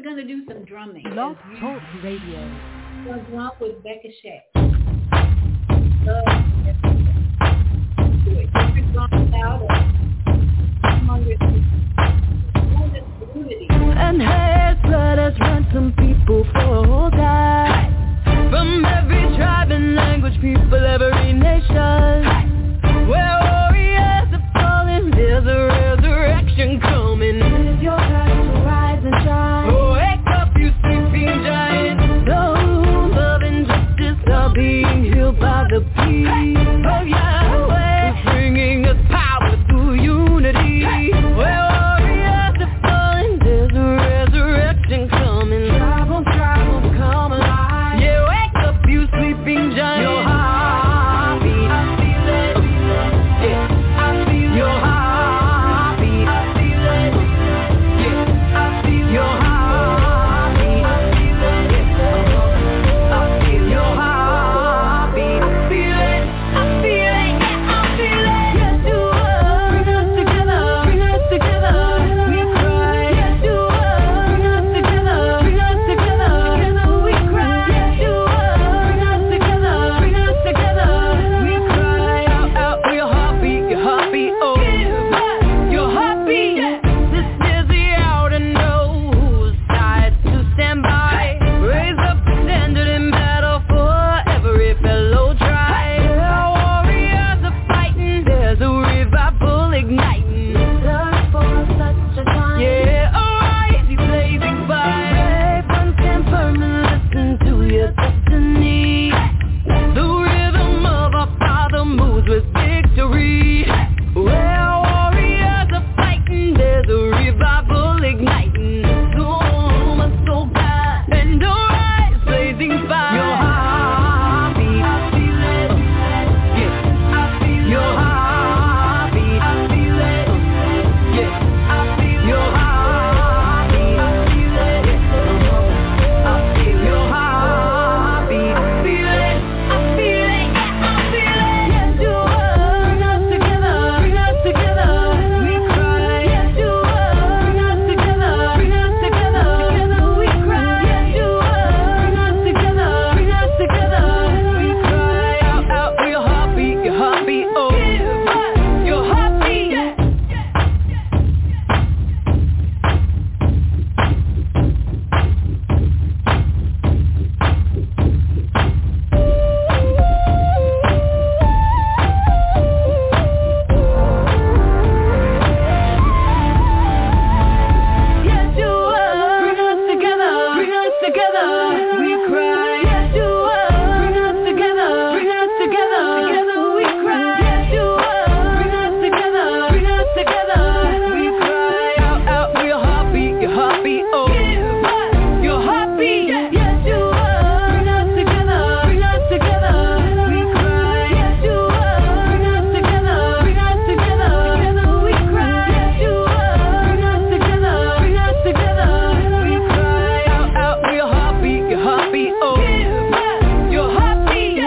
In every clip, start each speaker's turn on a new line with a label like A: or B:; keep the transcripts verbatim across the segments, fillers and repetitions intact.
A: going to do some drumming.
B: Blog Talk Radio.
A: We'll drum with Becca Shack.
B: And has blood has run some people for die. From every tribe and language, people, every nation. Where warriors are falling, there's a resurrection coming. It's your time to rise and shine. Wake up, you sleeping giant. Those love and justice are being healed by the peace of Yahweh, bringing us power through unity. Where warriors are falling, there's a resurrection coming. Tribal, tribal, come alive. Yeah, wake up, you sleeping giant. Your heartbeat, I feel it. Yeah, I feel your heartbeat. I feel it. Yeah, I feel your heartbeat. I feel it. Yeah, I feel your heartbeat. I feel it. I feel it. Yeah, I feel it. Yes, you are. Bring us together. Bring us together. We cry. Yes, you are. Bring us together. Bring us together. Together we cry. Yes, you are. Bring us together. Bring us together. We cry. Out, out, your heartbeat, your heartbeat. Oh, your heartbeat. This is the hour to know whose side to stand by. Raise up the standard in battle for every fellow tribe. Our warriors are fighting. There's a revival igniting. Search for such a time. Yeah, arise, you blazing fire. Brave ones stand firm and listen to your destiny. The rhythm of our Father moves with victory. Where warriors are fighting, there's a revival igniting. Soul, my soul, God, and arise, blazing fire. Your heartbeat, I feel it. Yeah, I feel your heartbeat. I feel it. Yeah, I feel your heartbeat. I feel it. Yeah, I feel your heartbeat. I feel it. I feel it. Yeah, I feel it. Yes, you are. Bring us together. Bring us together. We cry. Yes, you are. Bring us together. Bring us together. Together we cry. Yes, you are. Bring us together. Bring us together. We cry. Out, out, your heartbeat, your heartbeat. Oh, your heartbeat. Yes, you are. Bring us together. Bring us together. We cry. Yes, you are. Bring us together. Bring us together. Together we cry. Yes, you are. Bring us together. Bring us together. We cry. Out, out, your heartbeat, your heartbeat. Oh, your heartbeat. Yes, you are. Bring us together. Bring us together. We cry. Yes, you are. Bring us together. Bring us together. Together we cry. Yes, you are. Bring us together. Bring us together. We cry. Out, out, your heartbeat, your heartbeat. Oh, your heartbeat.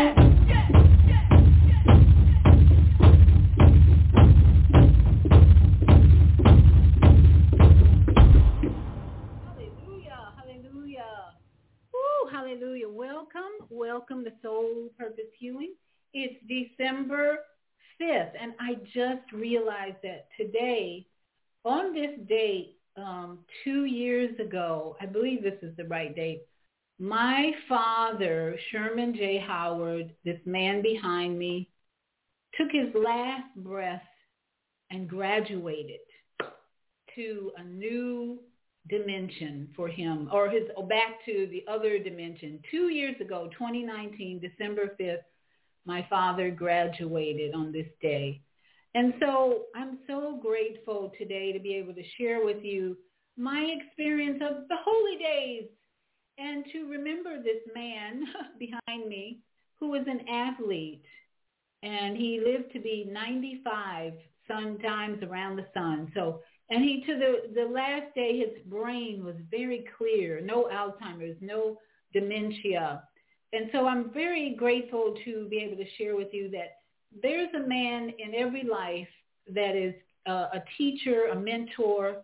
A: Hallelujah, hallelujah. Woo, hallelujah. Welcome, welcome to Soul Purpose Healing. It's December fifth, and I just realized that today, on this date, um, two years ago, I believe this is the right date, my father, Sherman J. Howard, this man behind me, took his last breath and graduated to a new dimension for him, or his or back to the other dimension. Two years ago, twenty nineteen, December fifth, my father graduated on this day. And so I'm so grateful today to be able to share with you my experience of the holy days and to remember this man behind me who was an athlete, and he lived to be ninety-five sometimes around the sun. So, and he, to the, the last day, his brain was very clear, no Alzheimer's, no dementia. And so I'm very grateful to be able to share with you that there's a man in every life that is uh, a teacher, a mentor,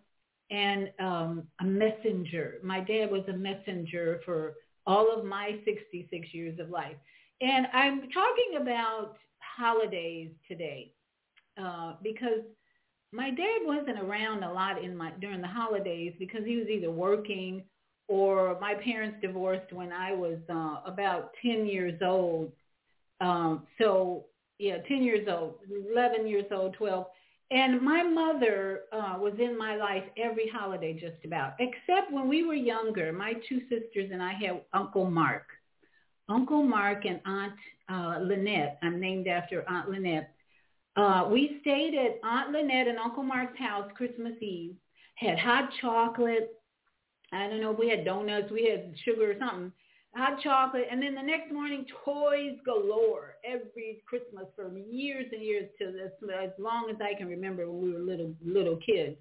A: and um, a messenger. My dad was a messenger for all of my sixty-six years of life. And I'm talking about holidays today uh, because my dad wasn't around a lot in my during the holidays because he was either working or my parents divorced when I was uh, about ten years old. Um, so, yeah, ten years old, eleven years old, twelve. And my mother uh, was in my life every holiday just about, except when we were younger. My two sisters and I had Uncle Mark. Uncle Mark and Aunt uh, Lynette. I'm named after Aunt Lynette. Uh, we stayed at Aunt Lynette and Uncle Mark's house Christmas Eve, had hot chocolate. I don't know if we had donuts, we had sugar or something, hot chocolate. And then the next morning, toys galore every Christmas for years and years, to as, as long as I can remember when we were little little kids.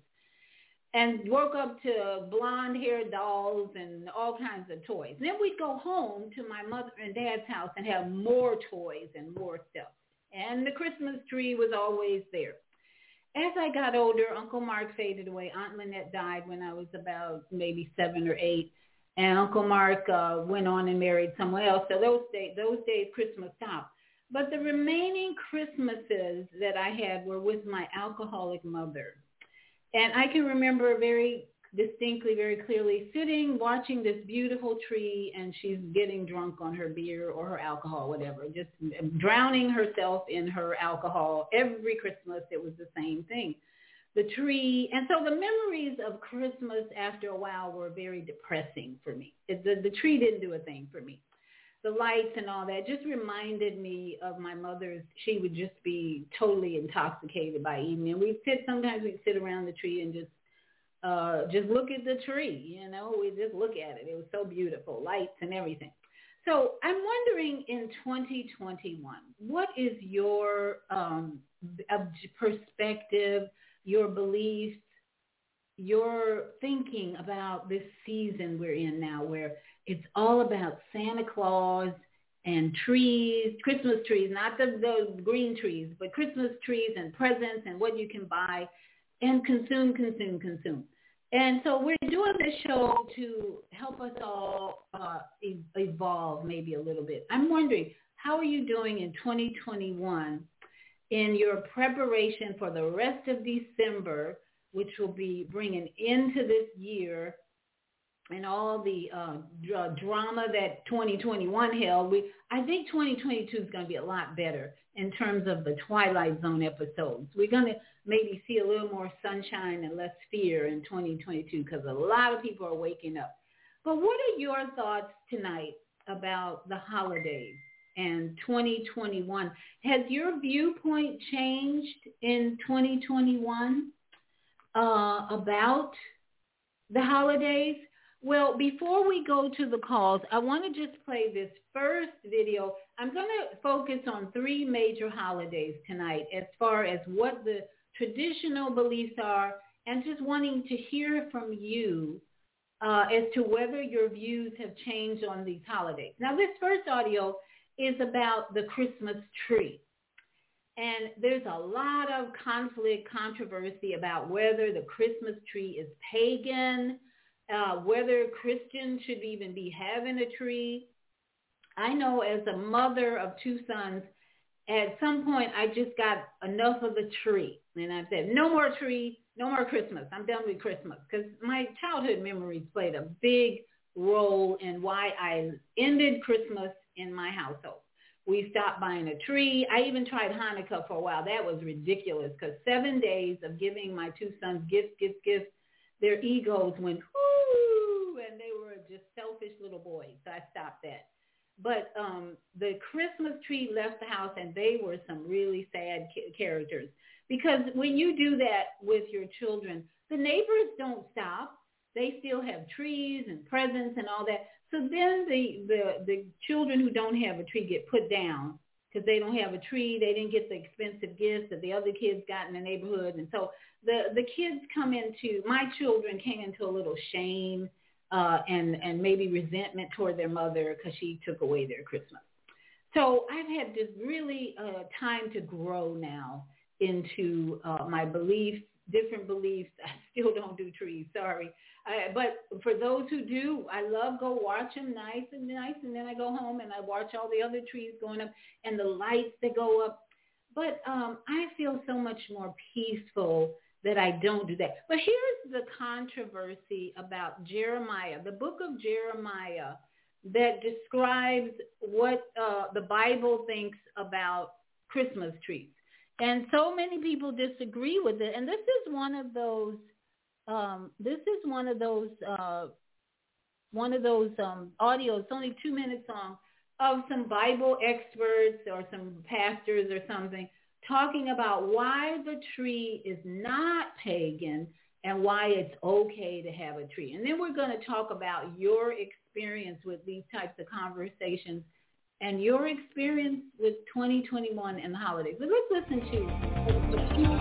A: And woke up to blonde-haired dolls and all kinds of toys. Then we'd go home to my mother and dad's house and have more toys and more stuff. And the Christmas tree was always there. As I got older, Uncle Mark faded away. Aunt Lynette died when I was about maybe seven or eight. And Uncle Mark uh, went on and married someone else. So those days, those days, Christmas stopped. But the remaining Christmases that I had were with my alcoholic mother. And I can remember very distinctly, very clearly, sitting, watching this beautiful tree, and she's getting drunk on her beer or her alcohol, whatever, just drowning herself in her alcohol. Every Christmas, it was the same thing. The tree, and so the memories of Christmas after a while were very depressing for me. It, the, the tree didn't do a thing for me. The lights and all that just reminded me of my mother's. She would just be totally intoxicated by evening. We'd sit, sometimes we'd sit around the tree and just uh, just look at the tree, you know. We'd just look at it. It was so beautiful, lights and everything. So I'm wondering in twenty twenty-one, what is your um, perspective, your beliefs, your thinking about this season we're in now, where it's all about Santa Claus and trees, Christmas trees, not the, the green trees, but Christmas trees and presents and what you can buy and consume, consume, consume. And so we're doing this show to help us all uh, e- evolve maybe a little bit. I'm wondering, how are you doing in twenty twenty-one in your preparation for the rest of December, which will be bringing into this year and all the uh, dr- drama that twenty twenty-one held? We, I think twenty twenty-two is going to be a lot better in terms of the Twilight Zone episodes. We're going to maybe see a little more sunshine and less fear in twenty twenty-two because a lot of people are waking up. But what are your thoughts tonight about the holidays and twenty twenty-one? Has your viewpoint changed in twenty twenty-one uh, about the holidays? Well, before we go to the calls, I want to just play this first video. I'm going to focus on three major holidays tonight as far as what the traditional beliefs are, and just wanting to hear from you uh, as to whether your views have changed on these holidays. Now, this first audio is about the Christmas tree. And there's a lot of conflict, controversy about whether the Christmas tree is pagan, Uh, whether Christians should even be having a tree. I know as a mother of two sons, at some point I just got enough of the tree. And I said, no more tree, no more Christmas. I'm done with Christmas. Because my childhood memories played a big role in why I ended Christmas in my household. We stopped buying a tree. I even tried Hanukkah for a while. That was ridiculous because seven days of giving my two sons gifts, gifts, gifts, their egos went, whoo, and they were just selfish little boys. So I stopped that. But um, the Christmas tree left the house, and they were some really sad ca- characters. Because when you do that with your children, the neighbors don't stop. They still have trees and presents and all that. So then the, the, the children who don't have a tree get put down because they don't have a tree. They didn't get the expensive gifts that the other kids got in the neighborhood. And so the, the kids come into, my children came into a little shame uh, and, and maybe resentment toward their mother because she took away their Christmas. So I've had this really uh, time to grow now into uh, my belief different beliefs, I still don't do trees. Sorry. I, but for those who do, I love go watch them nice and nice. And then I go home and I watch all the other trees going up and the lights that go up. But um, I feel so much more peaceful that I don't do that. But here's the controversy about Jeremiah, the book of Jeremiah, that describes what uh, the Bible thinks about Christmas trees. And so many people disagree with it. And this is one of those, um, this is one of those, uh, one of those um, audios, it's only two minutes long, of some Bible experts or some pastors or something talking about why the tree is not pagan and why it's okay to have a tree. And then we're going to talk about your experience with these types of conversations and your experience with twenty twenty-one and the holidays. But let's listen to what you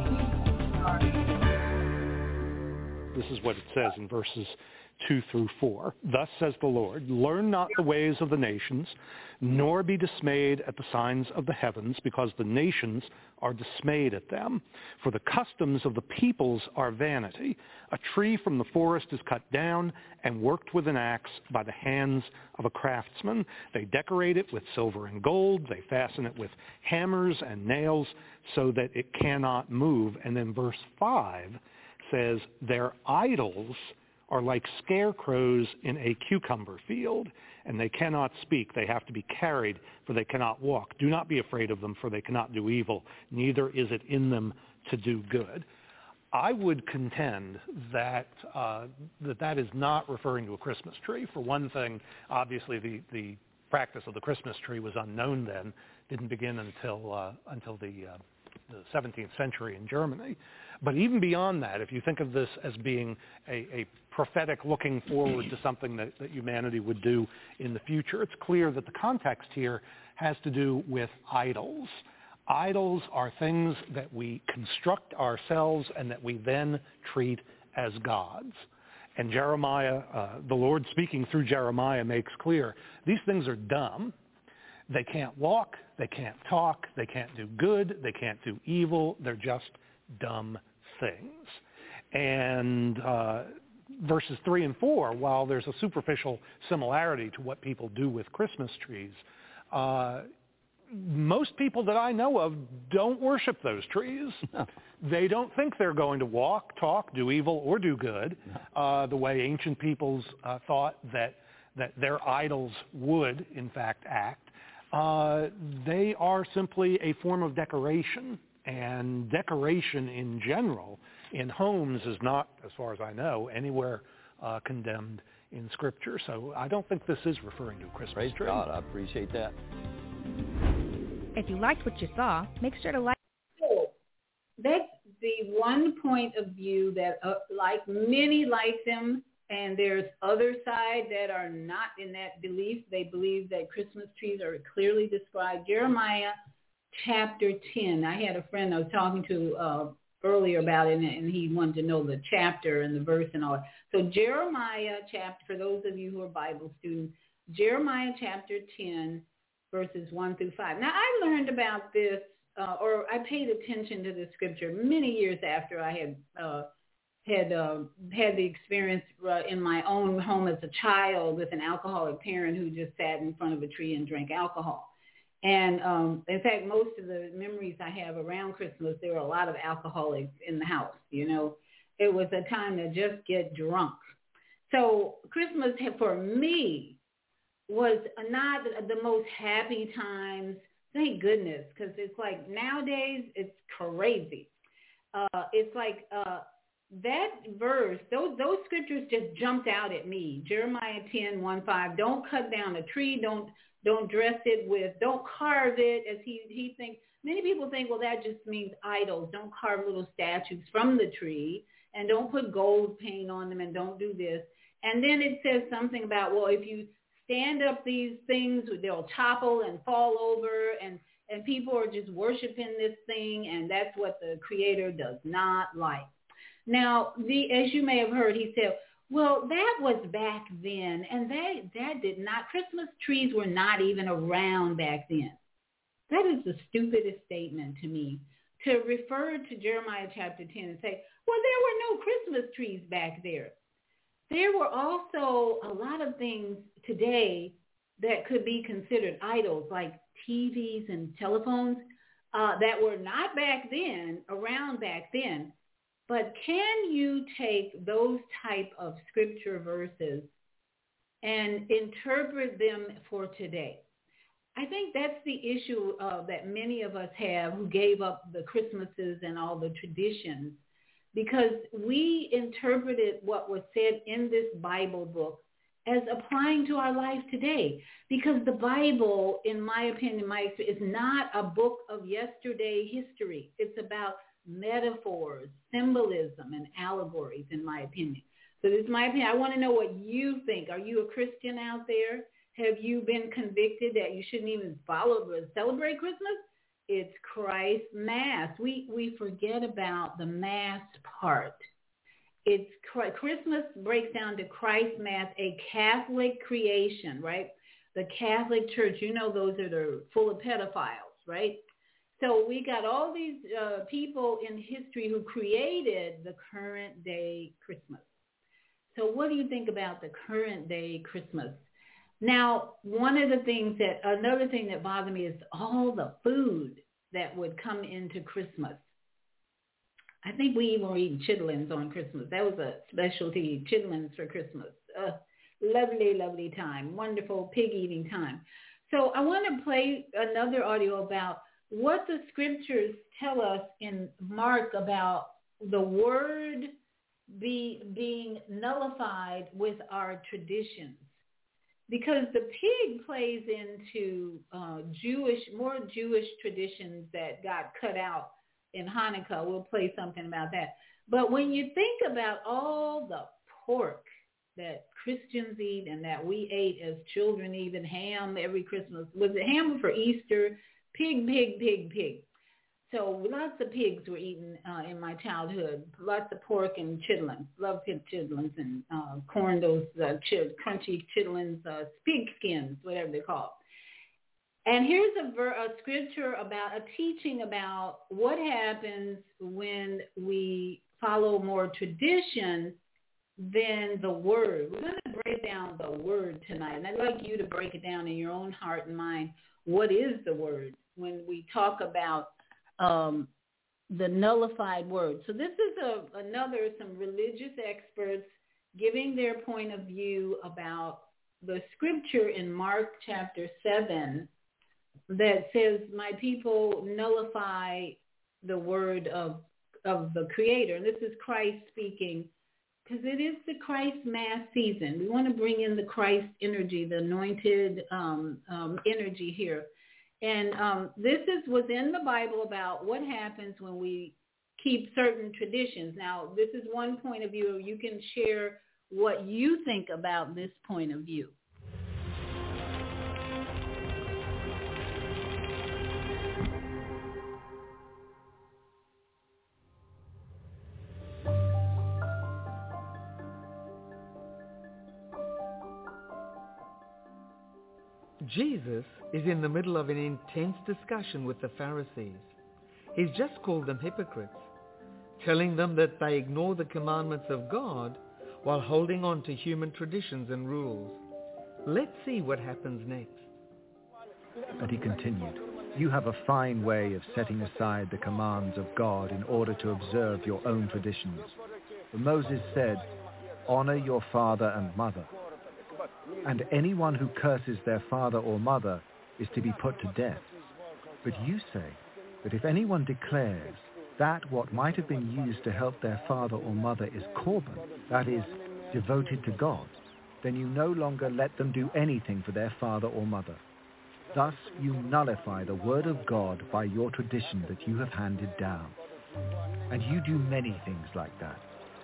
C: This is what it says in verses two through four. Thus says the Lord, learn not the ways of the nations, nor be dismayed at the signs of the heavens, because the nations are dismayed at them. For the customs of the peoples are vanity. A tree from the forest is cut down and worked with an axe by the hands of a craftsman. They decorate it with silver and gold. They fasten it with hammers and nails so that it cannot move. And then verse five says, their idols are like scarecrows in a cucumber field, and they cannot speak. They have to be carried, for they cannot walk. Do not be afraid of them, for they cannot do evil. Neither is it in them to do good. I would contend that uh, that, that is not referring to a Christmas tree. For one thing, obviously the, the practice of the Christmas tree was unknown then, didn't begin until uh, until the, uh, the seventeenth century in Germany. But even beyond that, if you think of this as being a, a prophetic looking forward to something that, that humanity would do in the future, it's clear that the context here has to do with idols. Idols are things that we construct ourselves and that we then treat as gods. And Jeremiah, uh, the Lord speaking through Jeremiah, makes clear these things are dumb. They can't walk, they can't talk, they can't do good, they can't do evil. They're just dumb things. And uh, verses three and four, while there's a superficial similarity to what people do with Christmas trees, uh, most people that I know of don't worship those trees. No. They don't think they're going to walk, talk, do evil, or do good, no. uh, the way ancient peoples uh, thought that, that their idols would, in fact, act. Uh, they are simply a form of decoration. And decoration in general in homes is not, as far as I know, anywhere uh, condemned in Scripture. So I don't think this is referring to a Christmas
D: Praise
C: tree.
D: God, I appreciate that.
E: If you liked what you saw, make sure to like.
A: So that's the one point of view that, uh, like many like them, and there's other side that are not in that belief. They believe that Christmas trees are clearly described. Jeremiah chapter ten. I had a friend I was talking to uh, earlier about it, and he wanted to know the chapter and the verse and all that. So Jeremiah chapter, for those of you who are Bible students, Jeremiah chapter ten, verses one through five. Now, I learned about this, uh, or I paid attention to this scripture many years after I had uh, had uh, had the experience uh, in my own home as a child with an alcoholic parent who just sat in front of a tree and drank alcohol. And um, in fact, most of the memories I have around Christmas, there were a lot of alcoholics in the house. You know, it was a time to just get drunk. So Christmas for me was not the most happy times. Thank goodness, because it's like nowadays it's crazy. Uh, it's like uh, that verse, those those scriptures just jumped out at me. Jeremiah ten, one, five. Don't cut down a tree. Don't. Don't dress it with, don't carve it as he, he thinks. Many people think, well, that just means idols. Don't carve little statues from the tree and don't put gold paint on them and don't do this. And then it says something about, well, if you stand up these things, they'll topple and fall over and, and people are just worshiping this thing, and that's what the Creator does not like. Now, the, as you may have heard, he said, well, that was back then, and that, that did not, Christmas trees were not even around back then. That is the stupidest statement to me, to refer to Jeremiah chapter ten and say, well, there were no Christmas trees back there. There were also a lot of things today that could be considered idols, like T Vs and telephones, uh, that were not back then, around back then. But can you take those type of scripture verses and interpret them for today? I think that's the issue uh, that many of us have who gave up the Christmases and all the traditions, because we interpreted what was said in this Bible book as applying to our life today. Because the Bible, in my opinion, my experience, is not a book of yesterday history. It's about metaphors, symbolism, and allegories, in my opinion. So this is my opinion. I want to know what you think. Are you a Christian out there? Have you been convicted that you shouldn't even follow or celebrate Christmas? It's Christ Mass. We we forget about the Mass part. It's Christmas breaks down to Christ Mass, a Catholic creation, right? The Catholic Church, you know, those are the full of pedophiles, right? So we got all these uh, people in history who created the current day Christmas. So what do you think about the current day Christmas? Now, one of the things that, another thing that bothered me is all the food that would come into Christmas. I think we even were eating chitlins on Christmas. That was a specialty, chitlins for Christmas. Uh, lovely, lovely time. Wonderful pig eating time. So I want to play another audio about what the scriptures tell us in Mark about the word be, being nullified with our traditions. Because the pig plays into uh, Jewish, more Jewish traditions that got cut out in Hanukkah. We'll play something about that. But when you think about all the pork that Christians eat and that we ate as children, even ham every Christmas, was it ham for Easter? Pig, pig, pig, pig. So lots of pigs were eaten uh, in my childhood. Lots of pork and chitlins. Love pig chitlins and uh, corn, those uh, ch- crunchy chitlins, uh, pig skins, whatever they're called. And here's a, ver- a scripture about, a teaching about what happens when we follow more tradition than the word. We're going to break down the word tonight. And I'd like you to break it down in your own heart and mind. What is the word when we talk about Um, the nullified word? So this is a, another, some religious experts giving their point of view about the scripture in Mark chapter seven that says, my people nullify the word of, of the Creator. And this is Christ speaking, because it is the Christ Mass season. We want to bring in the Christ energy, the anointed um, um, energy here. And um, this is what's in the Bible about what happens when we keep certain traditions. Now, this is one point of view. You can share what you think about this point of view.
D: Jesus is in the middle of an intense discussion with the Pharisees. He's just called them hypocrites, telling them that they ignore the commandments of God while holding on to human traditions and rules. Let's see what happens next.
F: And he continued, you have a fine way of setting aside the commands of God in order to observe your own traditions. For Moses said, honor your father and mother. And anyone who curses their father or mother is to be put to death. But you say that if anyone declares that what might have been used to help their father or mother is korban, that is, devoted to God, then you no longer let them do anything for their father or mother. Thus you nullify the word of God by your tradition that you have handed down. And you do many things like that.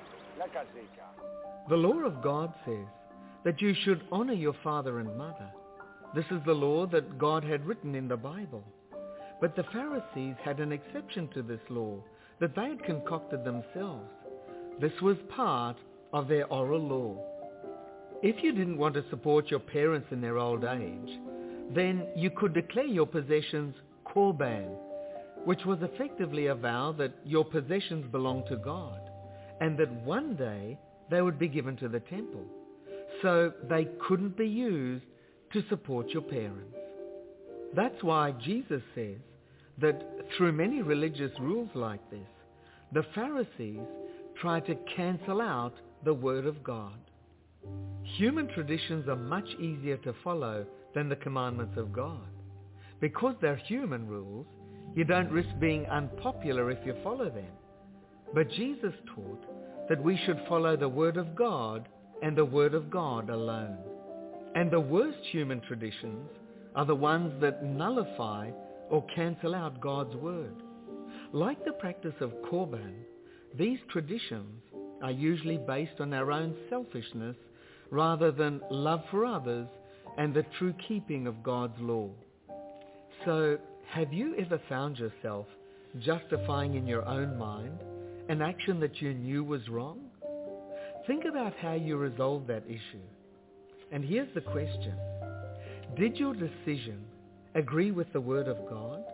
D: The law of God says that you should honor your father and mother. This is the law that God had written in the Bible. But the Pharisees had an exception to this law that they had concocted themselves. This was part of their oral law. If you didn't want to support your parents in their old age, then you could declare your possessions korban. which was effectively a vow that your possessions belonged to God and that one day they would be given to the temple, so they couldn't be used to support your parents. That's why Jesus says that through many religious rules like this, the Pharisees try to cancel out the Word of God. Human traditions are much easier to follow than the commandments of God. Because they're human rules, you don't risk being unpopular if you follow them. But Jesus taught that we should follow the Word of God and the Word of God alone. And the worst human traditions are the ones that nullify or cancel out God's Word. Like the practice of Korban, these traditions are usually based on our own selfishness rather than love for others and the true keeping of God's law. So, have you ever found yourself justifying in your own mind an action that you knew was wrong? Think about how you resolved that issue. And here's the question. Did your decision agree with the Word of God?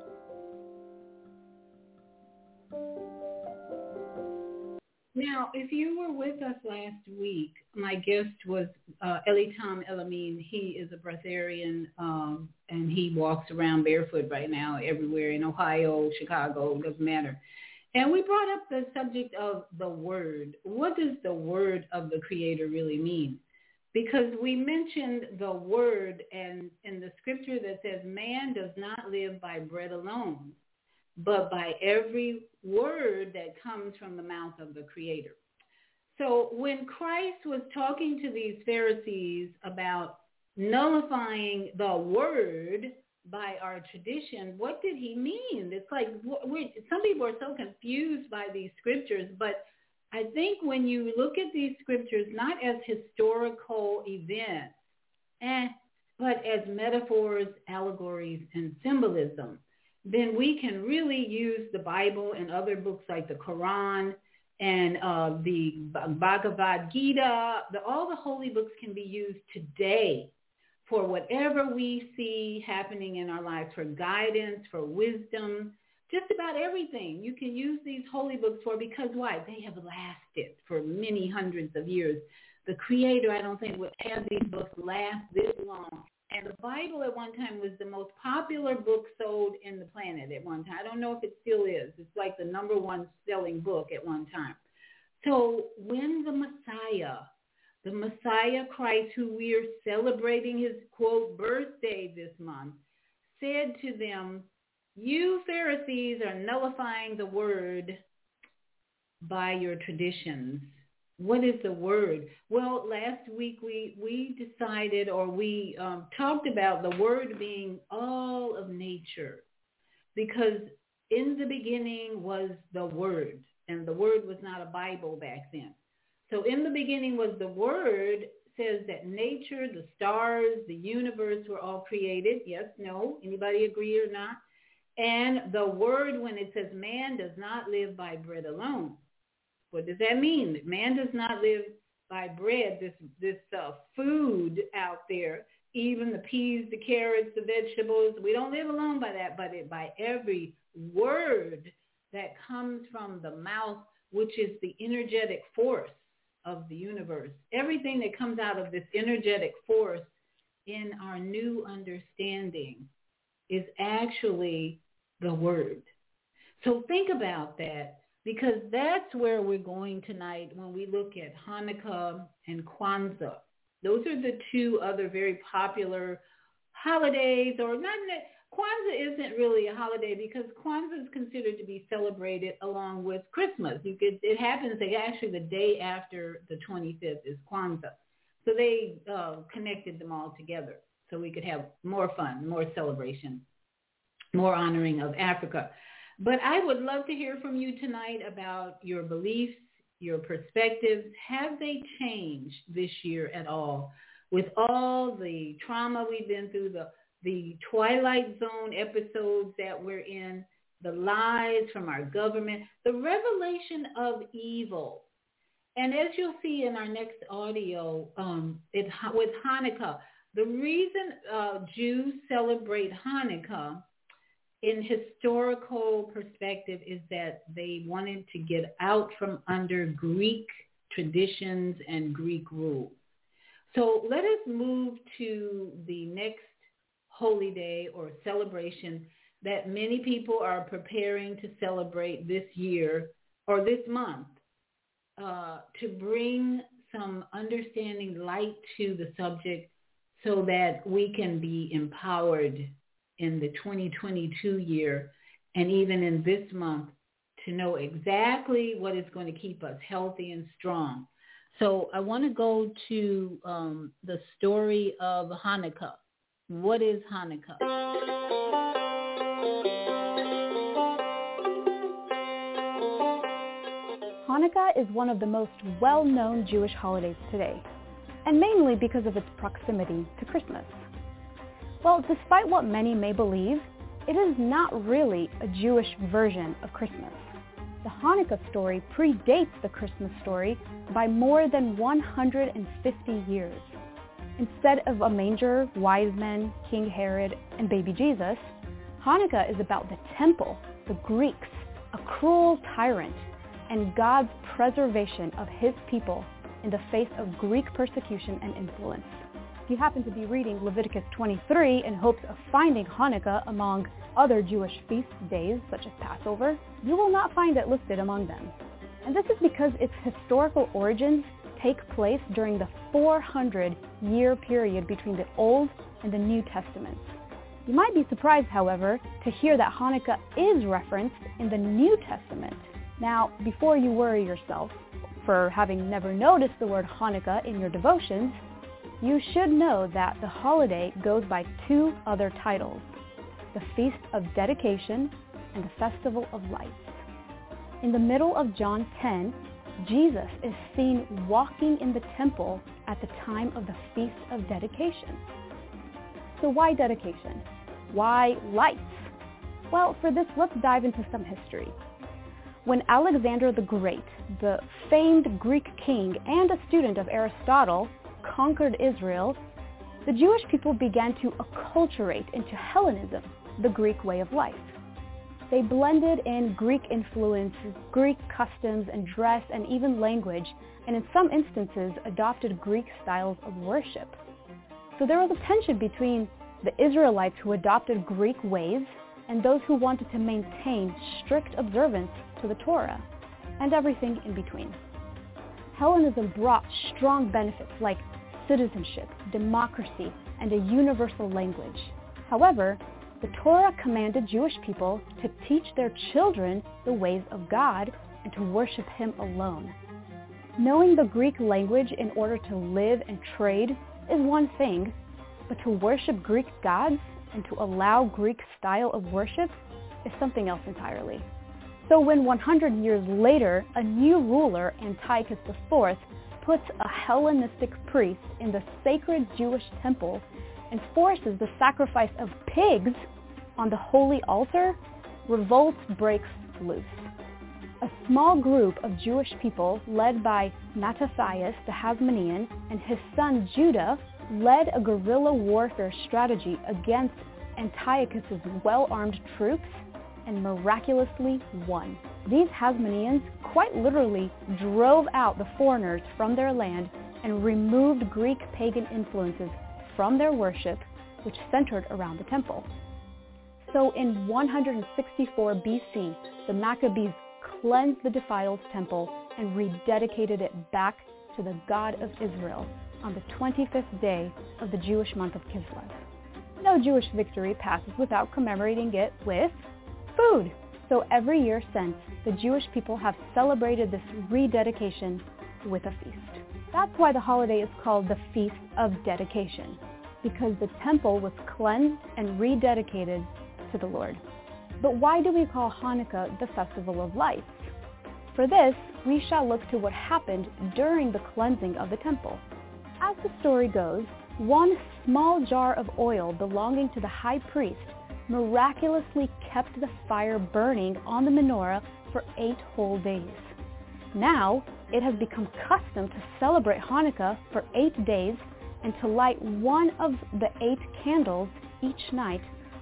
A: Now, if you were with us last week, my guest was uh, Elitam Elamine. He is a breatharian, um, and he walks around barefoot right now everywhere in Ohio, Chicago, doesn't matter. And we brought up the subject of the Word. What does the Word of the Creator really mean? Because we mentioned the Word and in the scripture that says man does not live by bread alone, but by every word that comes from the mouth of the Creator. So when Christ was talking to these Pharisees about nullifying the word by our tradition, what did he mean? It's like, we're, some people are so confused by these scriptures, but I think when you look at these scriptures, not as historical events, eh, but as metaphors, allegories, and symbolism, then we can really use the Bible and other books like the Quran and uh, the Bhagavad Gita. The, all the holy books can be used today for whatever we see happening in our lives, for guidance, for wisdom, just about everything you can use these holy books for, because why? They have lasted for many hundreds of years. The Creator, I don't think, would have these books last this long. And the Bible at one time was the most popular book sold in the planet at one time. I don't know if it still is. It's like the number one selling book at one time. So when the Messiah, the Messiah Christ, who we are celebrating his, quote, birthday this month, said to them, you Pharisees are nullifying the word by your traditions. What is the word? Well, last week we, we decided or we um, talked about the word being all of nature, because in the beginning was the word, and the word was not a Bible back then. So in the beginning was the word, says that nature, the stars, the universe were all created. Yes, no, anybody agree or not? And the word, when it says man does not live by bread alone, what does that mean? Man does not live by bread, this this uh, food out there, even the peas, the carrots, the vegetables. We don't live alone by that, but it, by every word that comes from the mouth, which is the energetic force of the universe. Everything that comes out of this energetic force in our new understanding is actually the word. So think about that, because that's where we're going tonight when we look at Hanukkah and Kwanzaa. Those are the two other very popular holidays, or not. Kwanzaa isn't really a holiday because Kwanzaa is considered to be celebrated along with Christmas. You could, it happens that actually the day after the twenty-fifth is Kwanzaa. So they uh, connected them all together so we could have more fun, more celebration, more honoring of Africa. But I would love to hear from you tonight about your beliefs, your perspectives. Have they changed this year at all? With all the trauma we've been through, the, the Twilight Zone episodes that we're in, the lies from our government, the revelation of evil. And as you'll see in our next audio, um, it, with Hanukkah, the reason uh, Jews celebrate Hanukkah in historical perspective is that they wanted to get out from under Greek traditions and Greek rules. So let us move to the next holy day or celebration that many people are preparing to celebrate this year or this month uh, to bring some understanding light to the subject so that we can be empowered in the twenty twenty-two year and even in this month to know exactly what is going to keep us healthy and strong. So I want to go to um, the story of Hanukkah. What is Hanukkah?
G: Hanukkah is one of the most well-known Jewish holidays today, and mainly because of its proximity to Christmas. Well, despite what many may believe, it is not really a Jewish version of Christmas. The Hanukkah story predates the Christmas story by more than one hundred fifty years. Instead of a manger, wise men, King Herod, and baby Jesus, Hanukkah is about the temple, the Greeks, a cruel tyrant, and God's preservation of his people in the face of Greek persecution and influence. If you happen to be reading Leviticus twenty-three in hopes of finding Hanukkah among other Jewish feast days, such as Passover, you will not find it listed among them. And this is because its historical origins take place during the four hundred year period between the Old and the New Testaments. You might be surprised, however, to hear that Hanukkah is referenced in the New Testament. Now, before you worry yourself for having never noticed the word Hanukkah in your devotions, you should know that the holiday goes by two other titles, the Feast of Dedication and the Festival of Lights. In the middle of John ten, Jesus is seen walking in the temple at the time of the Feast of Dedication. So why dedication? Why lights? Well, for this, let's dive into some history. When Alexander the Great, the famed Greek king and a student of Aristotle, conquered Israel, the Jewish people began to acculturate into Hellenism, the Greek way of life. They blended in Greek influences, Greek customs and dress and even language, and in some instances adopted Greek styles of worship. So there was a tension between the Israelites who adopted Greek ways and those who wanted to maintain strict observance to the Torah, and everything in between. Hellenism brought strong benefits like citizenship, democracy, and a universal language. However, the Torah commanded Jewish people to teach their children the ways of God and to worship him alone. Knowing the Greek language in order to live and trade is one thing, but to worship Greek gods and to allow Greek style of worship is something else entirely. So when one hundred years later, a new ruler, Antiochus the fourth, puts a Hellenistic priest in the sacred Jewish temple and forces the sacrifice of pigs on the holy altar, revolt breaks loose. A small group of Jewish people led by Mattathias the Hasmonean and his son Judah led a guerrilla warfare strategy against Antiochus' well-armed troops and miraculously won. These Hasmoneans quite literally drove out the foreigners from their land and removed Greek pagan influences from their worship, which centered around the temple. So in one hundred sixty-four B C, the Maccabees cleansed the defiled temple and rededicated it back to the God of Israel on the twenty-fifth day of the Jewish month of Kislev. No Jewish victory passes without commemorating it with food. So every year since, the Jewish people have celebrated this rededication with a feast. That's why the holiday is called the Feast of Dedication, because the temple was cleansed and rededicated to the Lord. But why do we call Hanukkah the Festival of Lights? For this, we shall look to what happened during the cleansing of the temple. As the story goes, one small jar of oil belonging to the high priest miraculously kept the fire burning on the menorah for eight whole days. Now, it has become custom to celebrate Hanukkah for eight days and to light one of the eight candles each night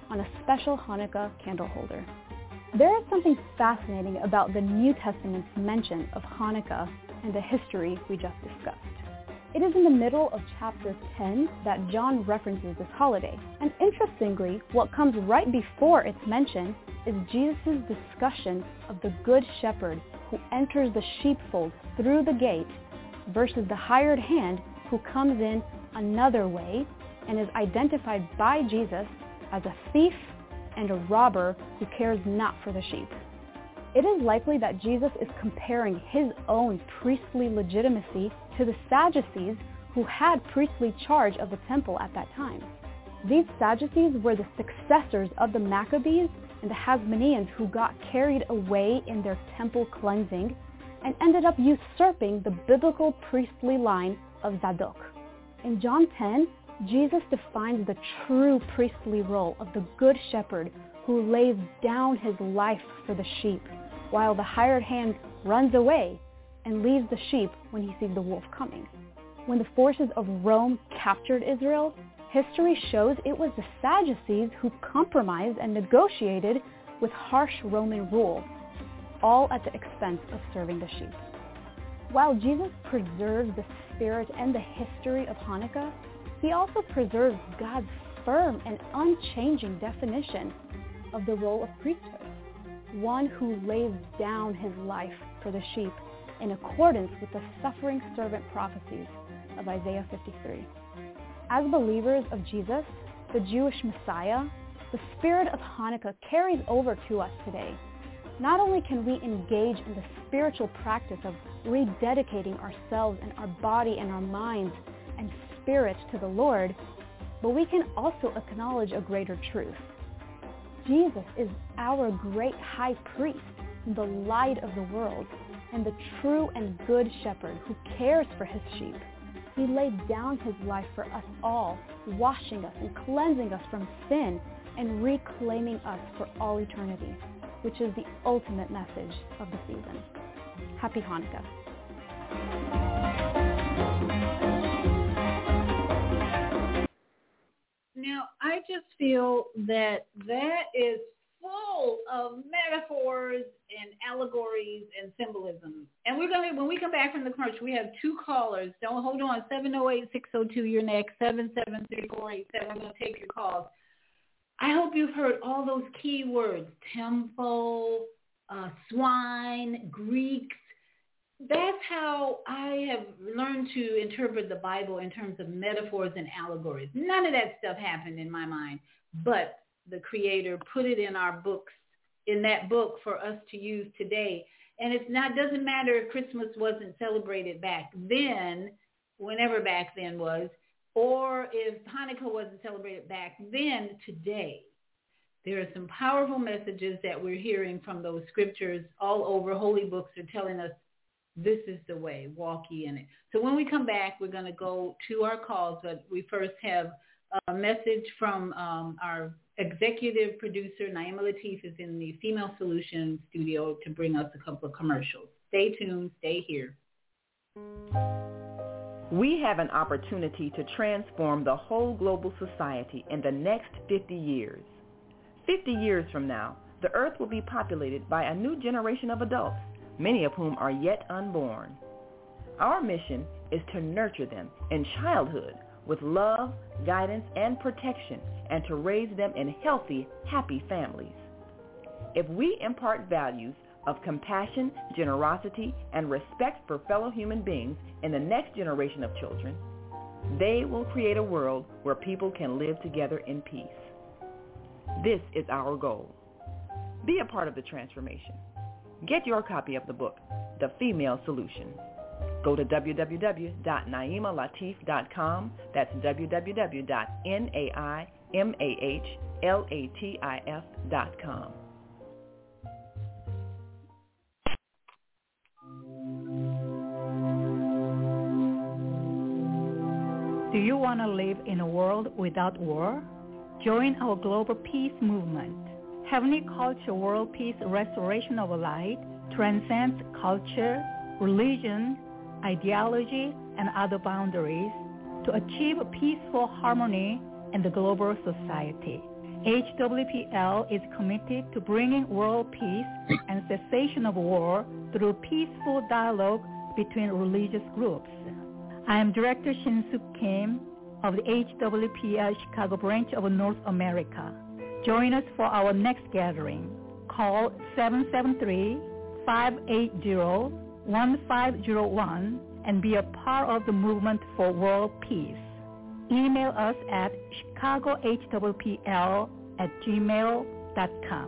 G: on a special Hanukkah candle holder. There is something fascinating about the New Testament's mention of Hanukkah and the history we just discussed. It is in the middle of chapter ten that John references this holiday. And interestingly, what comes right before its mention is Jesus' discussion of the Good Shepherd who enters the sheepfold through the gate versus the hired hand who comes in another way and is identified by Jesus as a thief and a robber who cares not for the sheep. It is likely that Jesus is comparing his own priestly legitimacy to the Sadducees who had priestly charge of the temple at that time. These Sadducees were the successors of the Maccabees and the Hasmoneans who got carried away in their temple cleansing and ended up usurping the biblical priestly line of Zadok. In John ten, Jesus defines the true priestly role of the Good Shepherd who lays down his life for the sheep, while the hired hand runs away and leaves the sheep when he sees the wolf coming. When the forces of Rome captured Israel, history shows it was the Sadducees who compromised and negotiated with harsh Roman rule, all at the expense of serving the sheep. While Jesus preserves the spirit and the history of Hanukkah, he also preserves God's firm and unchanging definition of the role of priesthood, one who lays down his life for the sheep in accordance with the suffering servant prophecies of Isaiah fifty-three. As believers of Jesus, the Jewish Messiah, the spirit of Hanukkah carries over to us today. Not only can we engage in the spiritual practice of rededicating ourselves and our body and our minds and spirit to the Lord, but we can also acknowledge a greater truth. Jesus is our great high priest, the light of the world, and the true and good shepherd who cares for his sheep. He laid down his life for us all, washing us and cleansing us from sin and reclaiming us for all eternity, which is the ultimate message of the season. Happy Hanukkah.
A: Now, I just feel that that is full of metaphors and allegories and symbolism. And we're going to, when we come back from the commercial, we have two callers. Don't hold on, seven oh eight, six oh two, you're next, seven seven three, four eight seven. I'm going to take your calls. I hope you've heard all those key words, temple, uh, swine, Greeks. That's how I have learned to interpret the Bible in terms of metaphors and allegories. None of that stuff happened in my mind, but the Creator put it in our books, in that book for us to use today. And it's not, doesn't matter if Christmas wasn't celebrated back then, whenever back then was, or if Hanukkah wasn't celebrated back then, today. There are some powerful messages that we're hearing from those scriptures all over. Holy books are telling us this is the way, walk ye in it. So when we come back, we're going to go to our calls, but we first have a message from um, our executive producer, Naima Latif, is in the Female Solutions studio to bring us a couple of commercials. Stay tuned, stay here.
H: We have an opportunity to transform the whole global society in the next fifty years. fifty years from now, the earth will be populated by a new generation of adults, many of whom are yet unborn. Our mission is to nurture them in childhood with love, guidance, and protection, and to raise them in healthy, happy families. If we impart values of compassion, generosity, and respect for fellow human beings in the next generation of children, they will create a world where people can live together in peace. This is our goal. Be a part of the transformation. Get your copy of the book, The Female Solution. Go to w w w dot naima latif dot com. That's w w w dot naima latif dot com.
I: Do you want to live in a world without war? Join our global peace movement. Heavenly Culture World Peace Restoration of Light transcends culture, religion, ideology, and other boundaries to achieve peaceful harmony in the global society. H W P L is committed to bringing world peace and cessation of war through peaceful dialogue between religious groups. I am Director Shin-Suk Kim of the H W P L Chicago branch of North America. Join us for our next gathering. Call seven seven three, five eight zero, one five zero one and be a part of the movement for world peace. Email us at chicago h w p l at gmail dot com.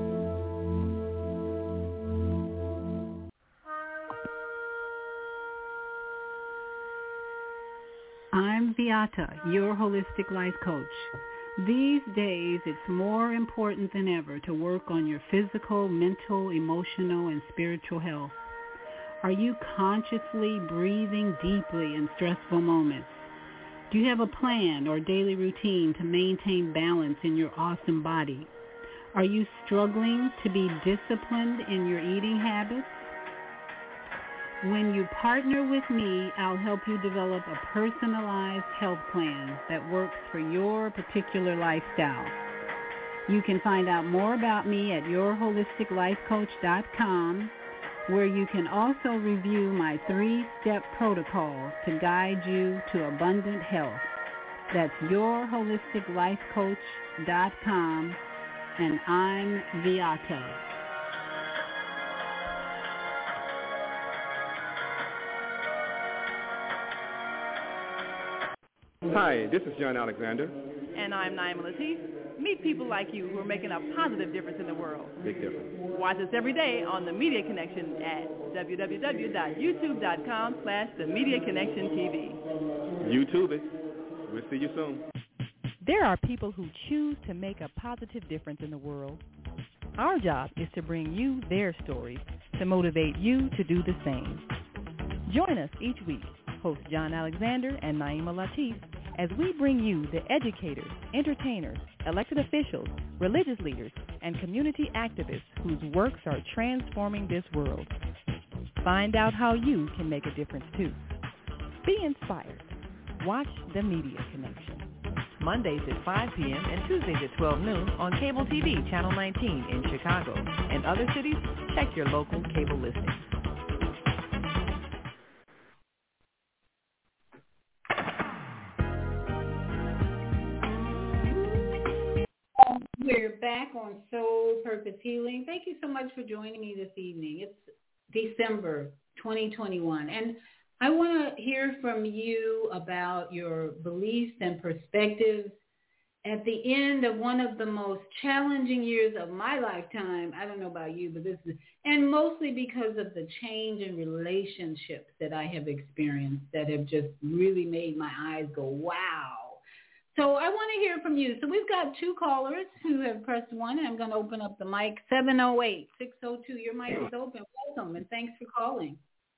A: I'm Beata, your holistic life coach. These days, it's more important than ever to work on your physical, mental, emotional, and spiritual health. Are you consciously breathing deeply in stressful moments? Do you have a plan or daily routine to maintain balance in your awesome body? Are you struggling to be disciplined in your eating habits? When you partner with me, I'll help you develop a personalized health plan that works for your particular lifestyle. You can find out more about me at your holistic life coach dot com, where you can also review my three-step protocol to guide you to abundant health. That's your holistic life coach dot com, and I'm Beata.
J: Hi, this is John Alexander.
H: And I'm Naima Latif. Meet people like you who are making a positive difference in the world.
J: Big difference.
H: Watch us every day on The Media Connection at w w w dot youtube dot com slash The Media Connection T V.
J: YouTube it. We'll see you soon.
H: There are people who choose to make a positive difference in the world. Our job is to bring you their stories to motivate you to do the same. Join us each week, host John Alexander and Naima Latif, as we bring you the educators, entertainers, elected officials, religious leaders, and community activists whose works are transforming this world. Find out how you can make a difference too. Be inspired. Watch The Media Connection. Mondays at five p.m. and Tuesdays at twelve noon on Cable T V Channel nineteen in Chicago. In other cities, check your local cable listings.
A: We're back on Soul Purpose Healing. Thank you so much for joining me this evening. It's December twenty twenty-one, and I want to hear from you about your beliefs and perspectives at the end of one of the most challenging years of my lifetime. I don't know about you, but this is, and mostly because of the change in relationships that I have experienced that have just really made my eyes go, wow. So I want to hear from you. So we've got two callers who have pressed one, and I'm going to open up the mic. seven oh eight, six oh two, your mic is open. Welcome, and thanks for calling.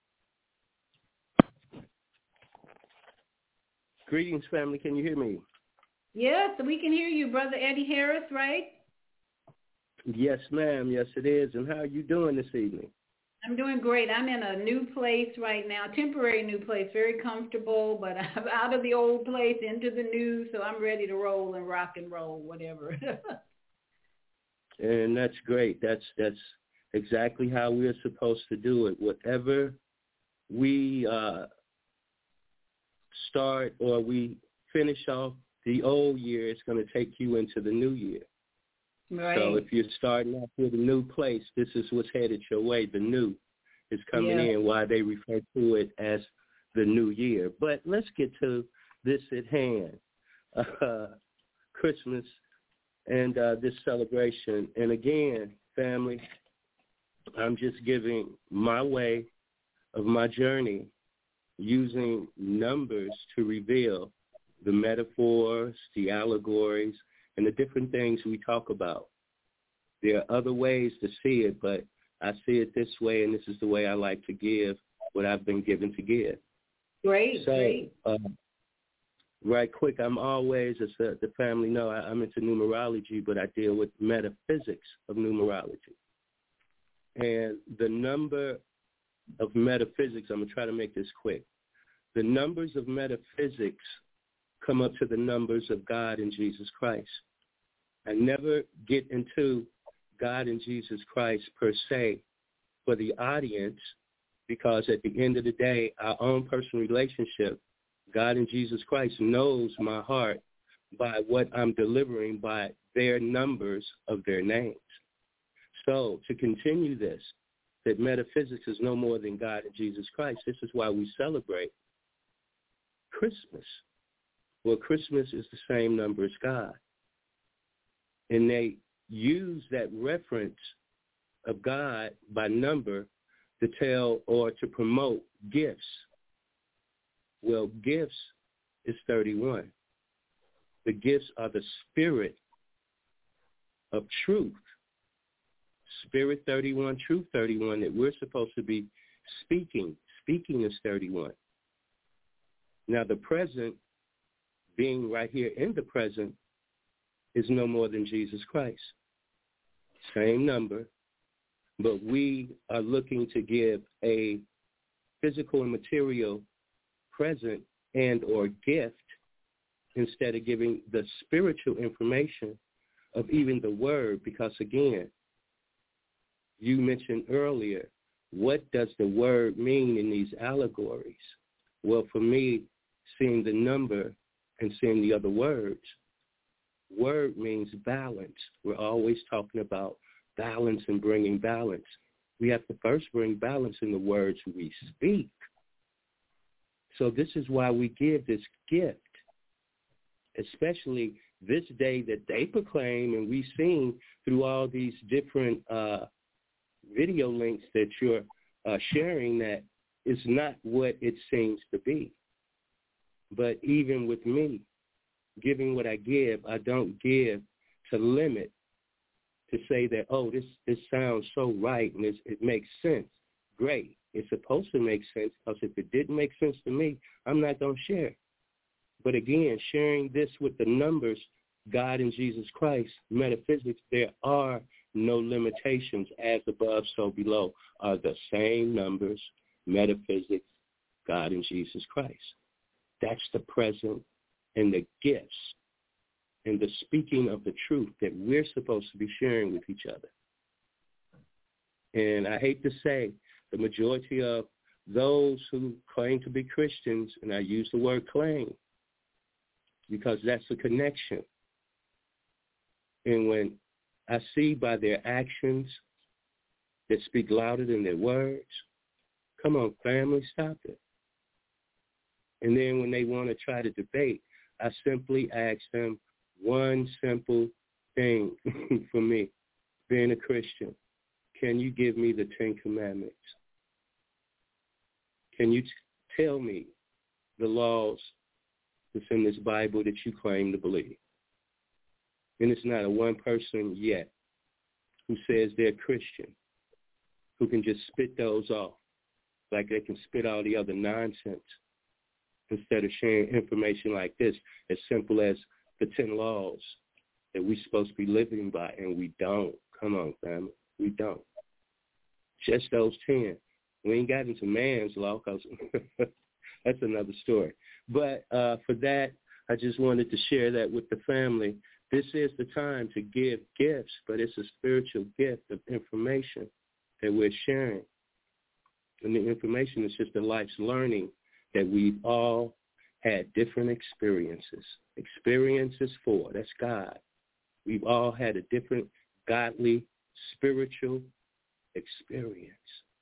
K: Greetings, family. Can you hear me?
A: Yes, we can hear you, Brother Eddie Harris, right?
K: Yes, ma'am. Yes, it is. And how are you doing this evening?
A: I'm doing great. I'm in a new place right now, temporary new place, very comfortable, but I'm out of the old place into the new, so I'm ready to roll and rock and roll, whatever.
K: And that's great. That's that's exactly how we're supposed to do it. Whatever we uh, start or we finish off the old year, it's going to take you into the new year.
A: Right.
K: So if you're starting off with a new place, this is what's headed your way. The new is coming
A: yeah.
K: in, why they refer to it as the new year. But let's get to this at hand, uh, Christmas and uh, this celebration. And again, family, I'm just giving my way of my journey using numbers to reveal the metaphors, the allegories, and the different things we talk about. There are other ways to see it, but I see it this way, and this is the way I like to give what I've been given to give.
A: Great,
K: so,
A: great.
K: Uh, right quick, I'm always, as the, the family know, I, I'm into numerology, but I deal with metaphysics of numerology. And the number of metaphysics, I'm going to try to make this quick. The numbers of metaphysics come up to the numbers of God and Jesus Christ. I never get into God and Jesus Christ per se for the audience, because at the end of the day, our own personal relationship, God and Jesus Christ knows my heart by what I'm delivering by their numbers of their names. So to continue this, that metaphysics is no more than God and Jesus Christ, this is why we celebrate Christmas. Well, Christmas is the same number as God. And they use that reference of God by number to tell or to promote gifts. Well, gifts is thirty-one. The gifts are the spirit of truth. Spirit thirty-one, truth thirty-one, that we're supposed to be speaking. Speaking is thirty-one. Now, the present, being right here in the present, is no more than Jesus Christ. Same number, but we are looking to give a physical and material present and or gift instead of giving the spiritual information of even the word, because again, you mentioned earlier, what does the word mean in these allegories? Well, for me, seeing the number and seeing the other words, word means balance. We're always talking about balance and bringing balance. We have to first bring balance in the words we speak. So this is why we give this gift, especially this day that they proclaim, and we've seen through all these different uh, video links that you're uh, sharing, that is not what it seems to be. But even with me, giving what I give, I don't give to limit, to say that, oh, this, this sounds so right and it makes sense. Great. It's supposed to make sense, because if it didn't make sense to me, I'm not going to share. But again, sharing this with the numbers, God and Jesus Christ, metaphysics, there are no limitations. As above, so below are the same numbers, metaphysics, God and Jesus Christ. That's the present and the gifts and the speaking of the truth that we're supposed to be sharing with each other. And I hate to say, the majority of those who claim to be Christians, and I use the word claim because that's a connection. And when I see by their actions that speak louder than their words, come on, family, stop it. And then when they want to try to debate, I simply ask them one simple thing for me, being a Christian. Can you give me the Ten Commandments? Can you t- tell me the laws that's in this Bible that you claim to believe? And it's not a one person yet who says they're Christian, who can just spit those off like they can spit all the other nonsense, instead of sharing information like this, as simple as the ten laws that we're supposed to be living by, and we don't. Come on, family. We don't. Just those ten. We ain't got into man's law, because that's another story. But uh, for that, I just wanted to share that with the family. This is the time to give gifts, but it's a spiritual gift of information that we're sharing. And the information is just a life's learning that we've all had different experiences. Experiences for, that's God. We've all had a different godly, spiritual experience.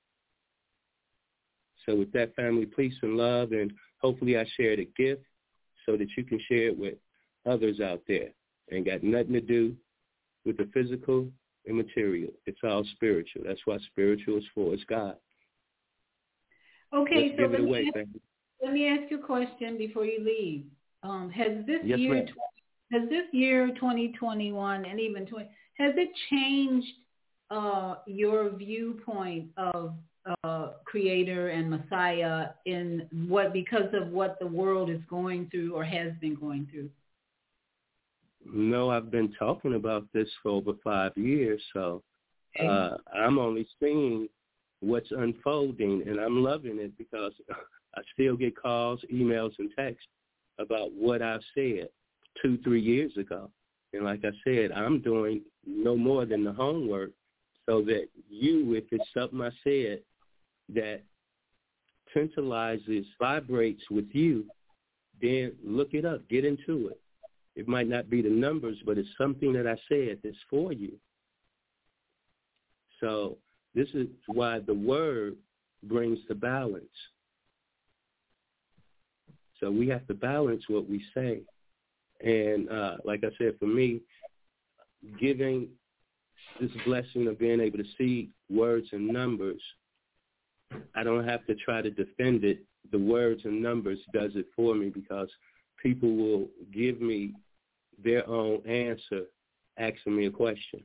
K: So with that, family, peace and love, and hopefully I shared a gift so that you can share it with others out there. Ain't got nothing to do with the physical and material. It's all spiritual. That's what spiritual is for. It's God.
A: Okay,
K: Let's
A: so
K: give it
A: let,
K: away,
A: me ask, let me ask you a question before you leave. Um, has this
K: yes,
A: year,
K: ma'am.
A: has this year twenty twenty-one and even twenty, has it changed uh, your viewpoint of uh, Creator and Messiah in what, because of what the world is going through or has been going through?
K: No, I've been talking about this for over five years, so
A: okay.
K: uh, I'm only seeing what's unfolding, and I'm loving it because I still get calls, emails, and texts about what I've said two, three years ago. And like I said, I'm doing no more than the homework so that you, if it's something I said that tantalizes, vibrates with you, then look it up, get into it. It might not be the numbers, but it's something that I said that's for you. So this is why the word brings the balance. So we have to balance what we say. And uh, like I said, for me, giving this blessing of being able to see words and numbers, I don't have to try to defend it. The words and numbers does it for me because people will give me their own answer asking me a question,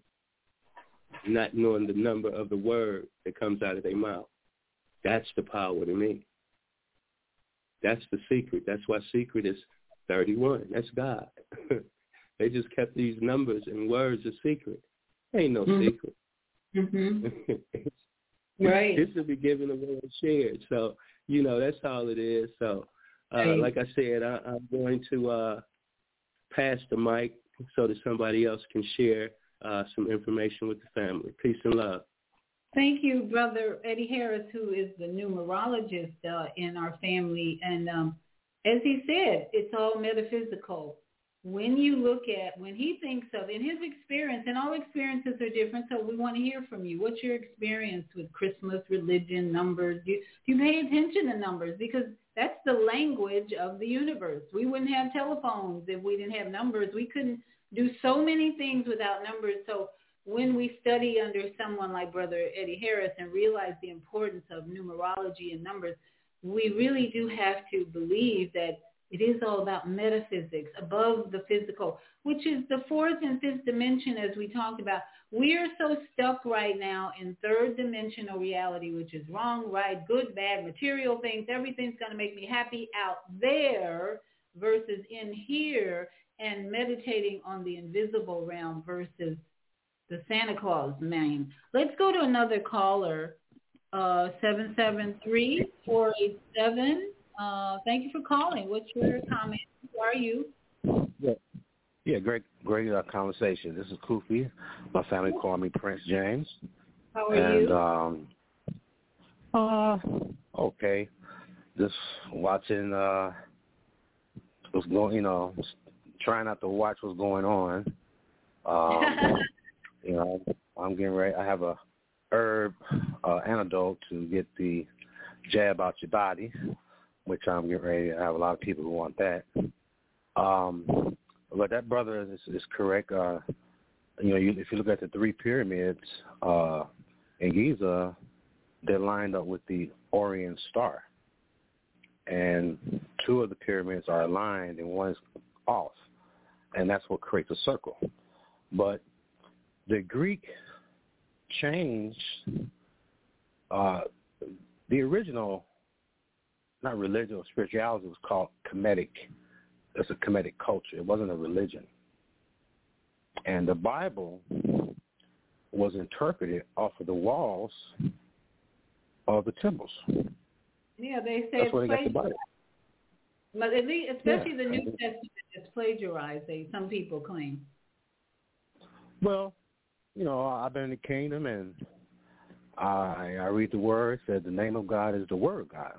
K: not knowing the number of the word that comes out of their mouth. That's the power to me. That's the secret. That's why secret is thirty-one. That's God. They just kept these numbers and words a secret. Ain't no mm-hmm. secret.
A: Mm-hmm.
K: it's,
A: right.
K: This will be given away and shared. So, you know, that's all it is. So, uh, right. like I said, I, I'm going to uh, pass the mic so that somebody else can share uh, some information with the family. Peace and love.
A: Thank you, Brother Eddie Harris, who is the numerologist uh, in our family. And um, as he said, it's all metaphysical. When you look at, when he thinks of, in his experience, and all experiences are different, so we want to hear from you. What's your experience with Christmas, religion, numbers? Do you, do you pay attention to numbers? Because that's the language of the universe. We wouldn't have telephones if we didn't have numbers. We couldn't do so many things without numbers. So when we study under someone like Brother Eddie Harris and realize the importance of numerology and numbers, we really do have to believe that it is all about metaphysics, above the physical, which is the fourth and fifth dimension, as we talked about. We are so stuck right now in third dimensional reality, which is wrong, right, good, bad, material things. Everything's going to make me happy out there versus in here, and meditating on the invisible realm versus the Santa Claus man. Let's go to another caller, uh, seven seven three, four eight seven. Uh, thank you for calling. What's your comment? Who are you?
L: Yeah, yeah great great uh, conversation. This is Kufi. My family call me Prince James.
A: How are
L: and,
A: you?
L: Um, uh, okay. Just watching uh, what's going, you know, trying not to watch what's going on. Um, you know, I'm getting ready. I have a herb uh, antidote to get the jab out your body, which I'm getting ready. I have a lot of people who want that. Um, but that brother is, is correct. Uh, you know, you, if you look at the three pyramids uh, in Giza, they're lined up with the Orion star. And two of the pyramids are aligned and one is off. And that's what creates a circle. But the Greek changed uh, the original, not religion or spirituality, was called Kemetic. It's a Kemetic culture. It wasn't a religion. And the Bible was interpreted off of the walls of the temples.
A: Yeah, they say
L: That's
A: it's
L: where they got the Bible.
A: But at least, especially
L: yeah.
A: the New Testament, is plagiarized. They, some people claim.
L: Well, you know, I've been in the kingdom, and I, I read the word. Said the name of God is the Word of God,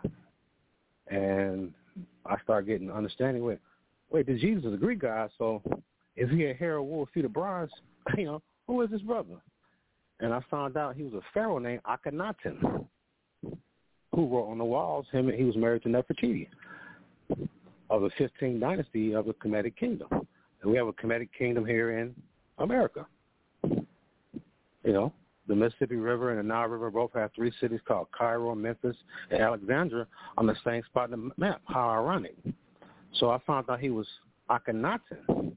L: and I start getting understanding. Wait, wait, this Jesus is a Greek God, so if he had hair of wool, feet of bronze, you know, who is this brother? And I found out he was a pharaoh named Akhenaten, who wrote on the walls. Him, he was married to Nefertiti of the fifteenth dynasty of the Kemetic Kingdom, and we have a Kemetic Kingdom here in America. You know, the Mississippi River and the Nile River both have three cities called Cairo, Memphis, and Alexandria on the same spot in the map. How ironic. So I found out he was Akhenaten.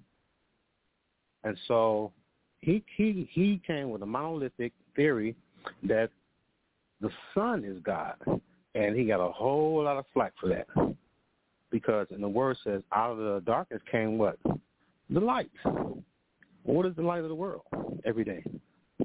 L: And so he he he came with a monolithic theory that the sun is God. And he got a whole lot of flack for that. Because in the word says, out of the darkness came what? The light. What is the light of the world every day?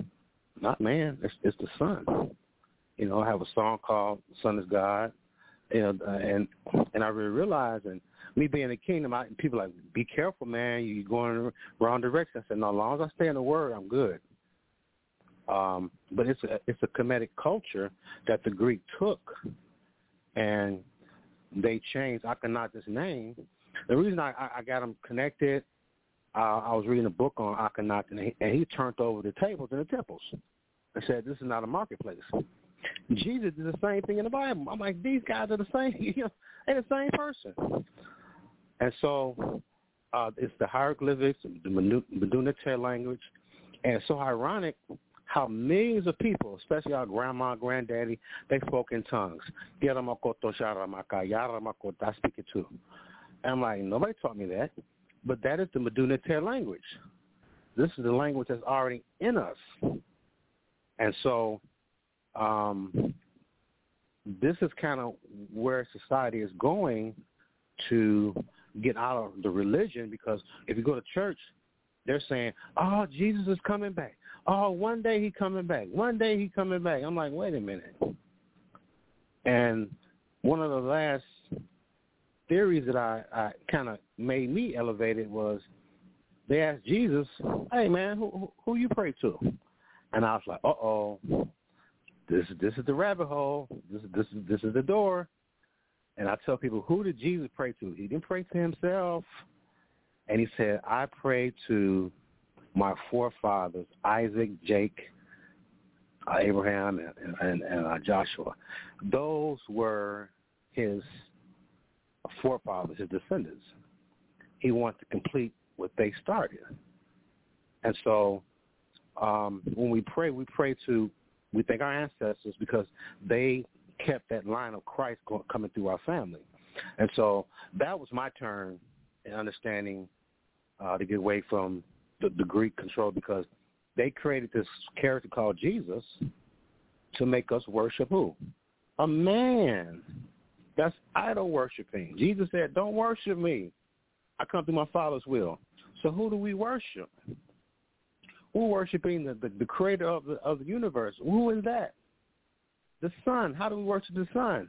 L: Not man. It's, it's the sun. You know, I have a song called "Sun is God," you know, uh, and and I really realized, and me being in the kingdom, I, people are like, be careful, man, you're going in the wrong direction. I said, no, as long as I stay in the word, I'm good. Um, but it's a, it's a Kemetic culture that the Greek took, and they changed Akhenaten's name. The reason I, I got them connected, uh, I was reading a book on Akhenaten, and he, and he turned over the tables in the temples and said, this is not a marketplace. Jesus did the same thing in the Bible. I'm like, these guys are the same. You know, they're the same person. And so uh, it's the hieroglyphics, the Medunate language, and it's so ironic how millions of people, especially our grandma, granddaddy, they spoke in tongues. I speak it too. And I'm like, nobody taught me that. But that is the Medunate language. This is the language that's already in us. And so um, this is kind of where society is going to get out of the religion, because if you go to church, they're saying, oh, Jesus is coming back. Oh, one day he coming back. One day he coming back. I'm like, wait a minute. And one of the last theories that I, I kind of made me elevated was they asked Jesus, hey, man, who, who you pray to? And I was like, uh-oh, this, this is the rabbit hole. This, this, is, this is the door. And I tell people, who did Jesus pray to? He didn't pray to himself. And he said, I pray to my forefathers, Isaac, Jake, uh, Abraham, and, and, and uh, Joshua. Those were his forefathers, his descendants. He wanted to complete what they started. And so um, when we pray, we pray to, we thank our ancestors because they kept that line of Christ going, coming through our family. And so that was my turn in understanding uh, to get away from the, the Greek control, because they created this character called Jesus to make us worship who? A man. That's idol worshiping. Jesus said, don't worship me. I come through my Father's will. So who do we worship? We're worshiping the, the, the creator of the, of the universe. Who is that? The sun. How do we worship the sun?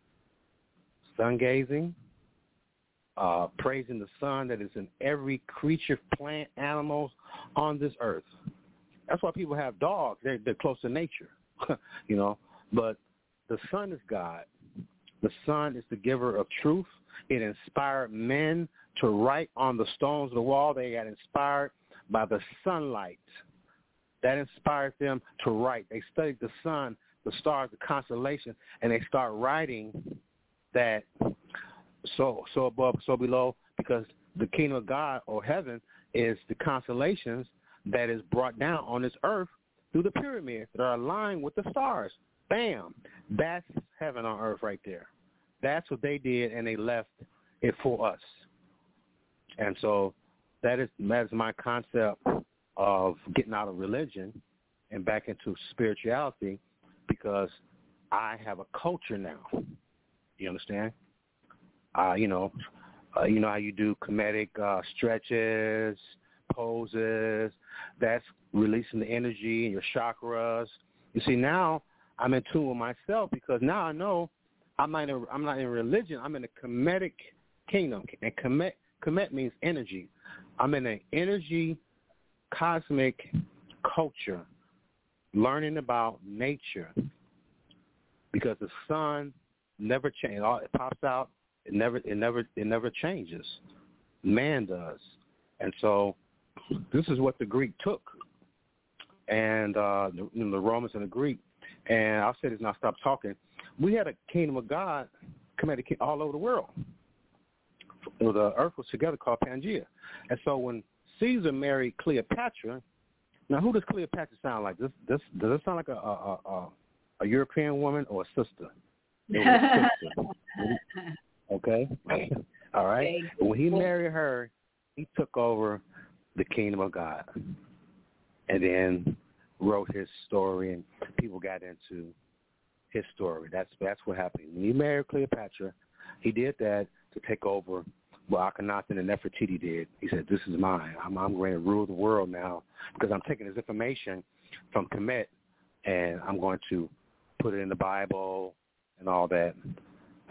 L: Sun gazing, uh, praising the sun that is in every creature, plant, animals on this earth. That's why people have dogs. They're, they're close to nature, you know. But the sun is God. The sun is the giver of truth. It inspired men to write on the stones of the wall. They got inspired by the sunlight. That inspired them to write. They studied the sun, the stars, the constellation, and they start writing that so so above, so below, because the kingdom of God or heaven is the constellations that is brought down on this earth through the pyramids that are aligned with the stars. Bam. That's heaven on earth right there. That's what they did, and they left it for us. And so that is that is my concept of getting out of religion and back into spirituality, because I have a culture now. You understand? Uh, you know, uh, you know how you do Kemetic uh, stretches, poses. That's releasing the energy in your chakras. You see, now I'm in tune with myself, because now I know I'm not in, I'm not in religion. I'm in a Kemetic kingdom, and Kemet, Kemet means energy. I'm in an energy, cosmic culture, learning about nature, because the sun never changes. It pops out. It never, it never, it never changes. Man does, and so this is what the Greek took, and uh, the, you know, the Romans and the Greek. And I'll say this and I'll stop talking. We had a kingdom of God committed all over the world. The earth was together called Pangea. And so when Caesar married Cleopatra, now who does Cleopatra sound like? This, this, does it sound like a, a, a, a European woman or a sister? It was a sister. Okay? All right? When he married her, he took over the kingdom of God. And then wrote his story, and people got into his story. That's that's what happened. When he married Cleopatra, he did that to take over what Akhenaten and Nefertiti did. He said, this is mine. I'm, I'm going to rule the world now, because I'm taking this information from Kemet, and I'm going to put it in the Bible and all that.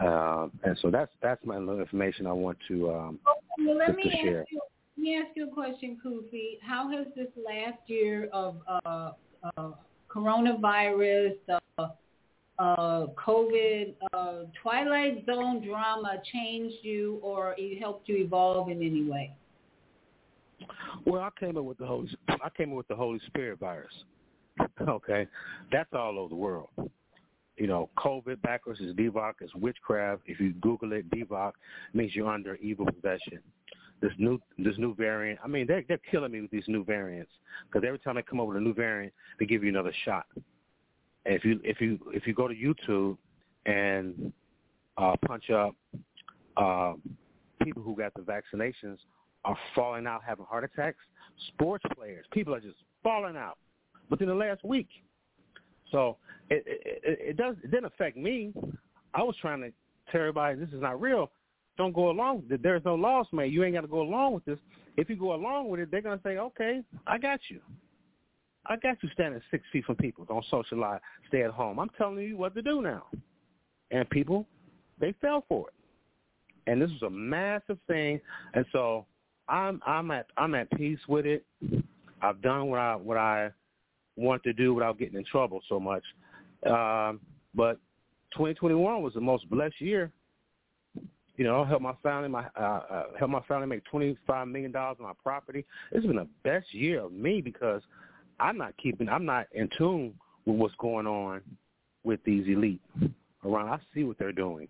L: Uh, and so that's that's my little information I want to um,
A: okay, well, let
L: to,
A: me
L: to
A: ask
L: share.
A: you. Let me ask you a question, Kofi. How has this last year of uh, uh, coronavirus, uh, uh, COVID, uh, Twilight Zone drama changed you, or it helped you evolve in any way?
L: Well, I came in with the Holy. I came in with the Holy Spirit virus. Okay, that's all over the world. You know, COVID backwards is Devok, it's witchcraft. If you Google it, Devok means you're under evil possession. This new this new variant, I mean, they're, they're killing me with these new variants because every time they come up with a new variant, they give you another shot. And if you if you if you go to YouTube and uh, punch up uh, people who got the vaccinations are falling out, having heart attacks, sports players, people are just falling out within the last week. So it, it, it does it didn't affect me. I was trying to tell everybody this is not real. Don't go along with it. There's no loss, man. You ain't got to go along with this. If you go along with it, they're going to say, okay, I got you. I got you standing six feet from people. Don't socialize. Stay at home. I'm telling you what to do now. And people, they fell for it. And this was a massive thing. And so I'm I'm at I'm at peace with it. I've done what I what I want to do without getting in trouble so much. Um, but twenty twenty-one was the most blessed year. You know, help my family, my uh, uh, help my family make twenty-five million dollars on my property. It's been the best year of me because I'm not keeping, I'm not in tune with what's going on with these elite around. I see what they're doing,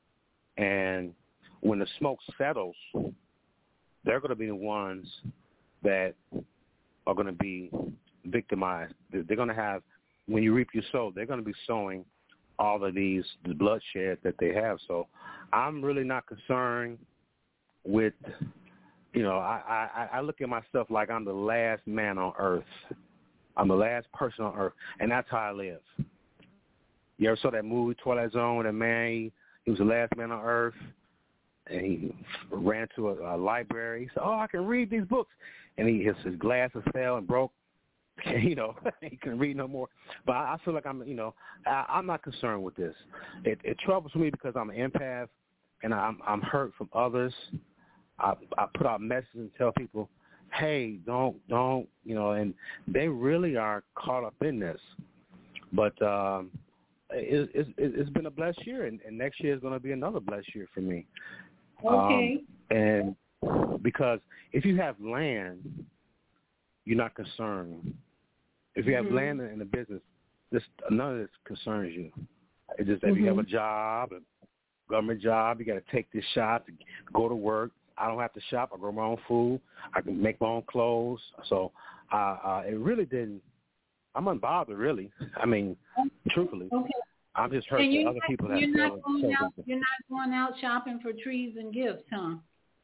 L: and when the smoke settles, they're going to be the ones that are going to be victimized. They're going to have, when you reap your sow, they're going to be sowing all of these the bloodshed that they have. So I'm really not concerned with, you know, I, I, I look at myself like I'm the last man on earth. I'm the last person on earth, and that's how I live. You ever saw that movie, Twilight Zone, where that man, he, he was the last man on earth, and he ran to a, a library. He said, oh, I can read these books. And he, his, his glasses fell and broke. You know, he couldn't read no more. But I, I feel like I'm, you know, I, I'm not concerned with this. It, it troubles me because I'm an empath, and I'm, I'm hurt from others. I, I put out messages and tell people, hey, don't, don't, you know, and they really are caught up in this. But um, it, it, it's been a blessed year, and, and next year is going to be another blessed year for me.
A: Okay.
L: Um, and because if you have land, you're not concerned. If you have mm-hmm. land in the business, this none of this concerns you. It's just that mm-hmm. if you have a job, a government job, you got to take this shot to go to work. I don't have to shop. I grow my own food. I can make my own clothes. So uh, uh, it really didn't. I'm unbothered, really. I mean, truthfully,
A: okay.
L: I'm just hurt that other
A: not,
L: people have.
A: You're not going out. You're not going out shopping for trees and gifts, huh?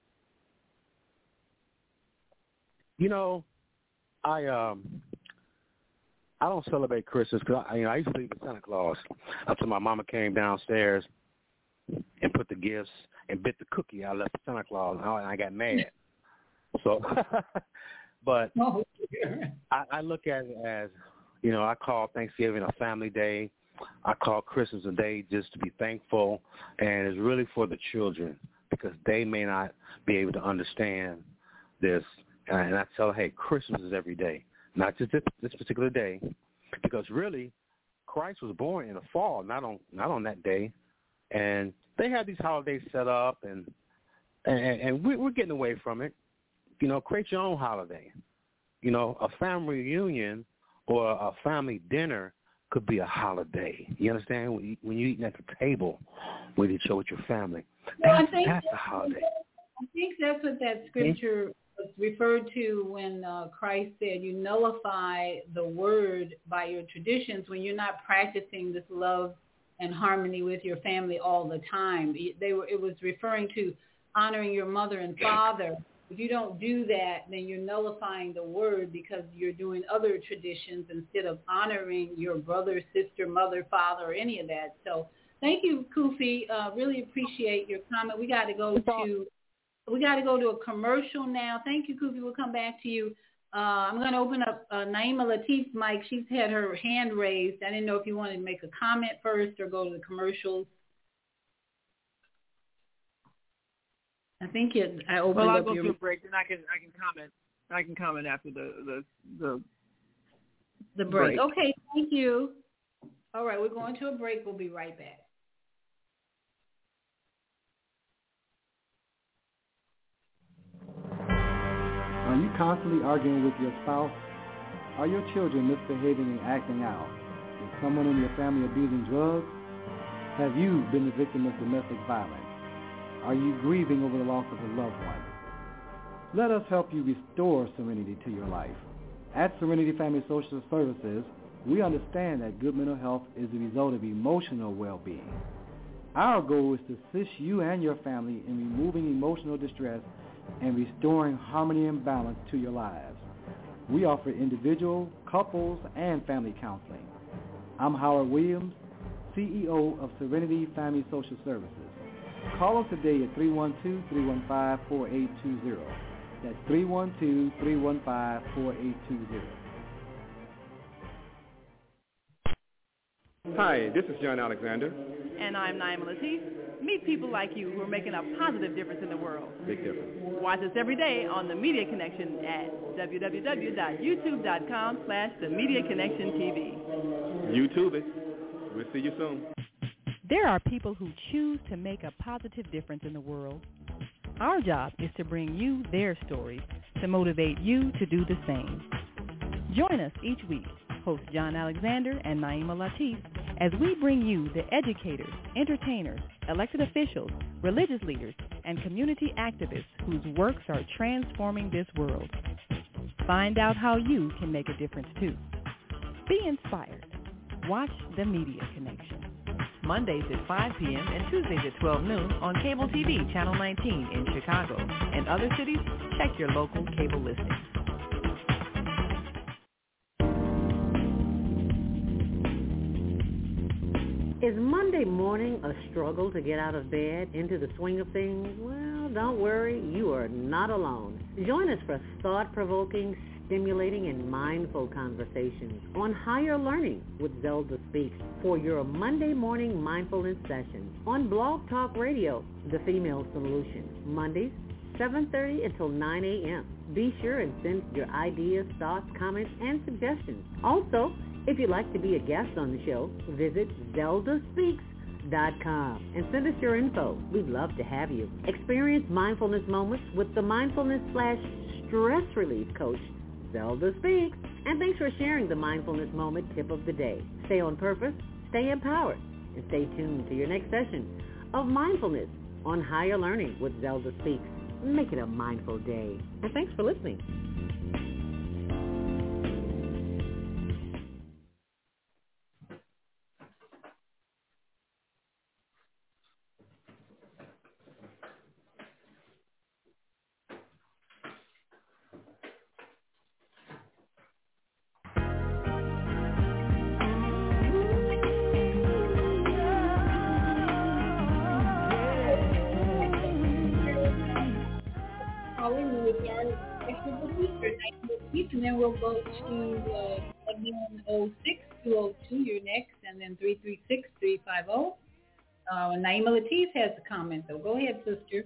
L: You know, I um. I don't celebrate Christmas because I, you know, I used to believe in Santa Claus until my mama came downstairs and put the gifts and bit the cookie I left for Santa Claus, and I got mad. So, but
A: oh,
L: I, I look at it as, you know, I call Thanksgiving a family day. I call Christmas a day just to be thankful, and it's really for the children because they may not be able to understand this. And I tell them, hey, Christmas is every day. Not just this, this particular day, because really, Christ was born in the fall, not on not on that day, and they have these holidays set up, and and, and we, we're getting away from it. You know, create your own holiday. You know, a family reunion or a family dinner could be a holiday. You understand? When, you, when you're eating at the table with each other with your family,
A: well,
L: that's,
A: I think
L: that's a holiday.
A: I think that's what that scripture was referred to when uh, Christ said you nullify the word by your traditions when you're not practicing this love and harmony with your family all the time. They were, it was referring to honoring your mother and father. If you don't do that, then you're nullifying the word because you're doing other traditions instead of honoring your brother, sister, mother, father, or any of that. So thank you, Kofi. Uh, really appreciate your comment. We got to go to we got to go to a commercial now. Thank you, Kofi. We'll come back to you. Uh, I'm going to open up uh, Naima Latif's mic. She's had her hand raised. I didn't know if you wanted to make a comment first or go to the commercials. I think it, I opened
M: well, I'll
A: up
M: go
A: your...
M: to a break, and I can I can comment. I can comment after the the the,
A: the break.
M: break.
A: Okay, thank you. All right, we're going to a break. We'll be right back.
N: Are you constantly arguing with your spouse? Are your children misbehaving and acting out? Is someone in your family abusing drugs? Have you been the victim of domestic violence? Are you grieving over the loss of a loved one? Let us help you restore serenity to your life. At Serenity Family Social Services, we understand that good mental health is the result of emotional well-being. Our goal is to assist you and your family in removing emotional distress and restoring harmony and balance to your lives. We offer individual, couples, and family counseling. I'm Howard Williams, C E O of Serenity Family Social Services. Call us today at three one two, three one five, four eight two zero. That's three one two, three one five, four eight two zero.
J: Hi, this is John Alexander.
H: And I'm Naima Latif. Meet people like you who are making a positive difference in the world.
J: Big difference.
H: Watch us every day on The Media Connection at w w w dot youtube dot com slash The Media Connection T V.
J: YouTube it. We'll see you soon.
O: There are people who choose to make a positive difference in the world. Our job is to bring you their stories to motivate you to do the same. Join us each week, host John Alexander and Naima Latif, as we bring you the educators, entertainers, elected officials, religious leaders, and community activists whose works are transforming this world. Find out how you can make a difference too. Be inspired. Watch The Media Connection.
H: Mondays at five p.m. and Tuesdays at twelve noon on Cable T V Channel nineteen in Chicago. And other cities, check your local cable listings.
P: Is Monday morning a struggle to get out of bed, into the swing of things? Well, don't worry, you are not alone. Join us for thought-provoking, stimulating, and mindful conversations on higher learning with Zelda Speaks for your Monday morning mindfulness session on Blog Talk Radio, The Female Solution, Mondays, seven thirty until nine a.m. Be sure and send your ideas, thoughts, comments, and suggestions. Also, if you'd like to be a guest on the show, visit zelda speaks dot com and send us your info. We'd love to have you. Experience mindfulness moments with the mindfulness slash stress relief coach, Zelda Speaks. And thanks for sharing the mindfulness moment tip of the day. Stay on purpose, stay empowered, and stay tuned to your next session of mindfulness on Higher Learning with Zelda Speaks. Make it a mindful day. And thanks for listening.
A: And then we'll go to uh, seven oh six, two oh two, you're next, and then three three six, three five zero. Uh, Naima Latif has a comment, though. Go ahead, sister.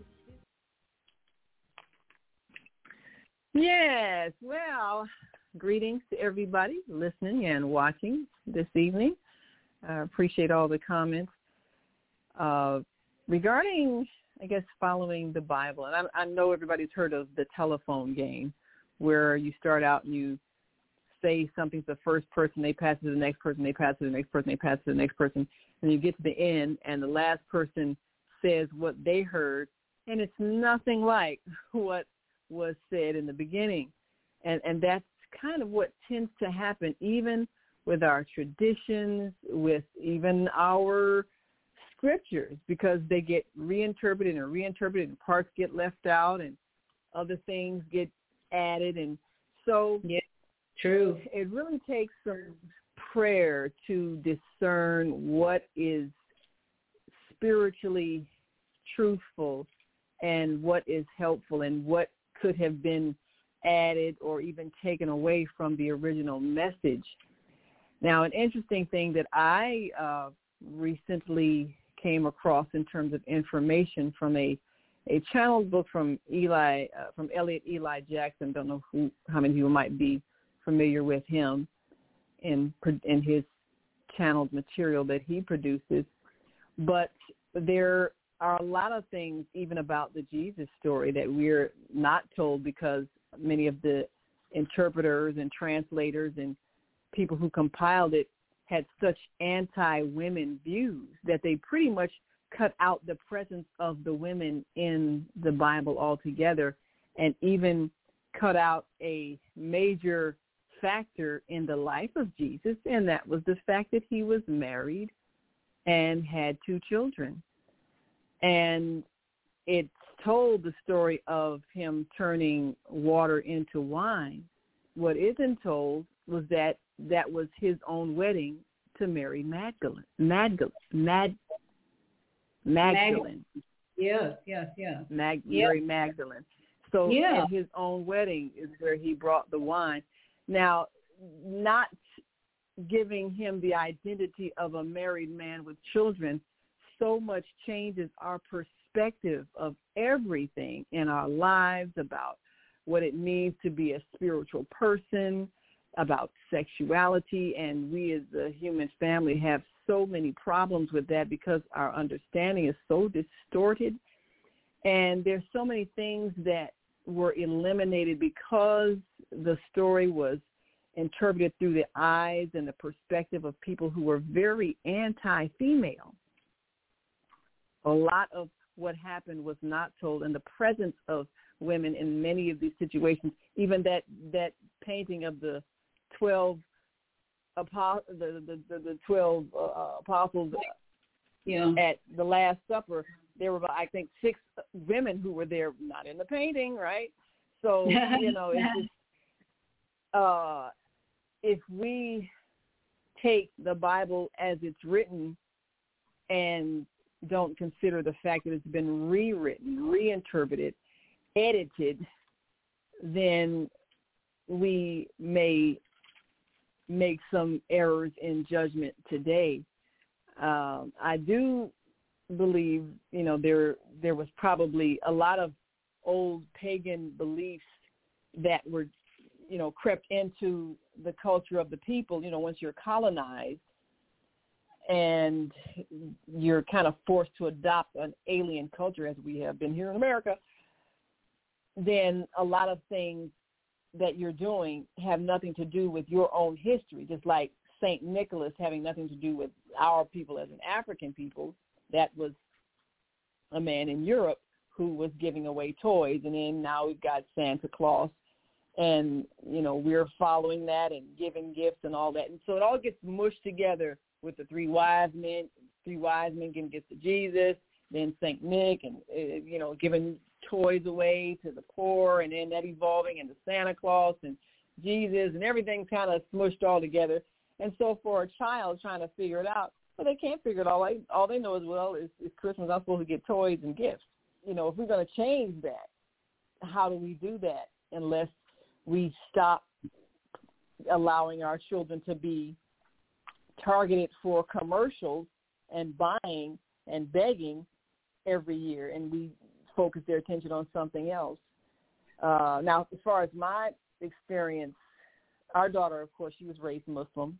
M: Yes, well, greetings to everybody listening and watching this evening. I uh, appreciate all the comments. Uh, regarding, I guess, following the Bible, and I, I know everybody's heard of the telephone game, where you start out and you say something to the first person, they pass it to the next person, they pass it to the next person, they pass it to the next person, and you get to the end, and the last person says what they heard, and it's nothing like what was said in the beginning. And and that's kind of what tends to happen even with our traditions, with even our scriptures, because they get reinterpreted and reinterpreted, and parts get left out, and other things get added. And so
A: yeah, true.
M: It really takes some prayer to discern what is spiritually truthful and what is helpful and what could have been added or even taken away from the original message. Now, an interesting thing that I uh, recently came across in terms of information from a a channeled book from Eli, uh, from Elliot Eli Jackson. Don't know who, how many people might be familiar with him in in his channeled material that he produces. But there are a lot of things even about the Jesus story that we're not told because many of the interpreters and translators and people who compiled it had such anti-women views that they pretty much cut out the presence of the women in the Bible altogether, and even cut out a major factor in the life of Jesus, and that was the fact that he was married and had two children. And it told the story of him turning water into wine. What isn't told was that that was his own wedding to Mary Magdalene. Magdalene. Mad, Magdalene.
A: Yes, yes, yes.
M: Mag,
A: yes.
M: Mary Magdalene. So
A: yeah.
M: at his own wedding is where he brought the wine. Now, not giving him the identity of a married man with children so much changes our perspective of everything in our lives, about what it means to be a spiritual person, about sexuality, and we as a human family have so many problems with that because our understanding is so distorted, and there's so many things that were eliminated because the story was interpreted through the eyes and the perspective of people who were very anti-female. A lot of what happened was not told, and the presence of women in many of these situations, even that, that painting of the twelve apo- the, the, the, the twelve uh, apostles
A: yeah.
M: at the Last Supper, there were about, I think, six women who were there, not in the painting, right? So, you know, it's just, uh, if we take the Bible as it's written and don't consider the fact that it's been rewritten, reinterpreted, edited, then we may make some errors in judgment today. Um, I do believe, you know, there there was probably a lot of old pagan beliefs that were, you know, crept into the culture of the people, you know, once you're colonized and you're kind of forced to adopt an alien culture as we have been here in America, then a lot of things that you're doing have nothing to do with your own history, just like Saint Nicholas having nothing to do with our people as an African people. That was a man in Europe who was giving away toys, and then now we've got Santa Claus, and, you know, we're following that and giving gifts and all that. And so it all gets mushed together with the three wise men, three wise men giving gifts to Jesus, then Saint Nick, and, uh, you know, giving toys away to the poor, and then that evolving into Santa Claus and Jesus, and everything kind of smushed all together. And so for a child trying to figure it out, well, they can't figure it all out. All they know is, well, it's, it's Christmas. I'm supposed to get toys and gifts. You know, if we're going to change that, how do we do that unless we stop allowing our children to be targeted for commercials and buying and begging every year, and we focus their attention on something else. Uh, now, as far as my experience, our daughter, of course, she was raised Muslim,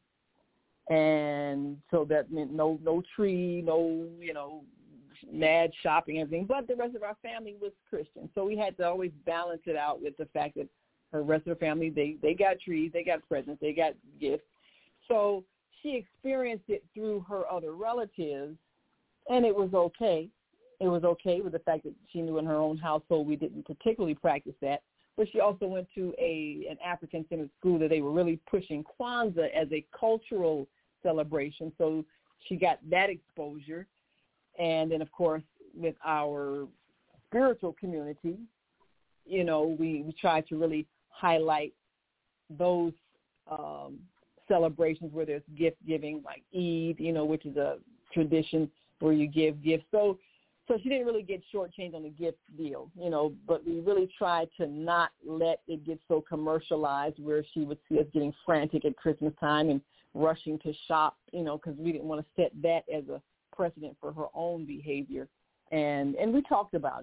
M: and so that meant no no tree, no, you know, mad shopping, everything, but the rest of our family was Christian. So we had to always balance it out with the fact that her rest of her family, they, they got trees, they got presents, they got gifts. So she experienced it through her other relatives, and it was okay. It was okay with the fact that she knew in her own household we didn't particularly practice that. But she also went to a an African-centered school that they were really pushing Kwanzaa as a cultural celebration. So she got that exposure. And then, of course, with our spiritual community, you know, we, we try to really highlight those um, celebrations where there's gift giving, like Eid, you know, which is a tradition where you give gifts. So So she didn't really get shortchanged on the gift deal, you know, but we really tried to not let it get so commercialized where she would see us getting frantic at Christmas time and rushing to shop, you know, because we didn't want to set that as a precedent for her own behavior. And and we talked about it,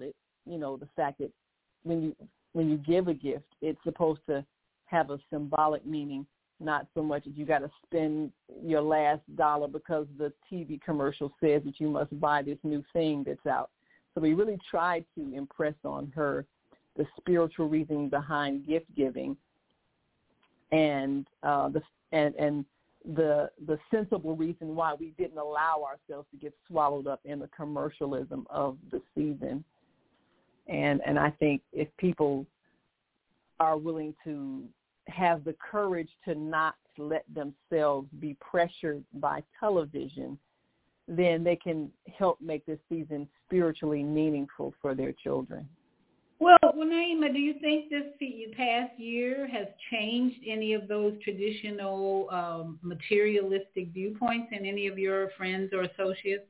M: you know, the fact that when you when you give a gift, it's supposed to have a symbolic meaning, not so much that you got to spend your last dollar because the T V commercial says that you must buy this new thing that's out. So we really tried to impress on her the spiritual reasoning behind gift giving, and uh, the and and the the sensible reason why we didn't allow ourselves to get swallowed up in the commercialism of the season. And and I think if people are willing to have the courage to not let themselves be pressured by television, then they can help make this season spiritually meaningful for their children.
A: Well, well, Naima, do you think this past year has changed any of those traditional um, materialistic viewpoints in any of your friends or associates?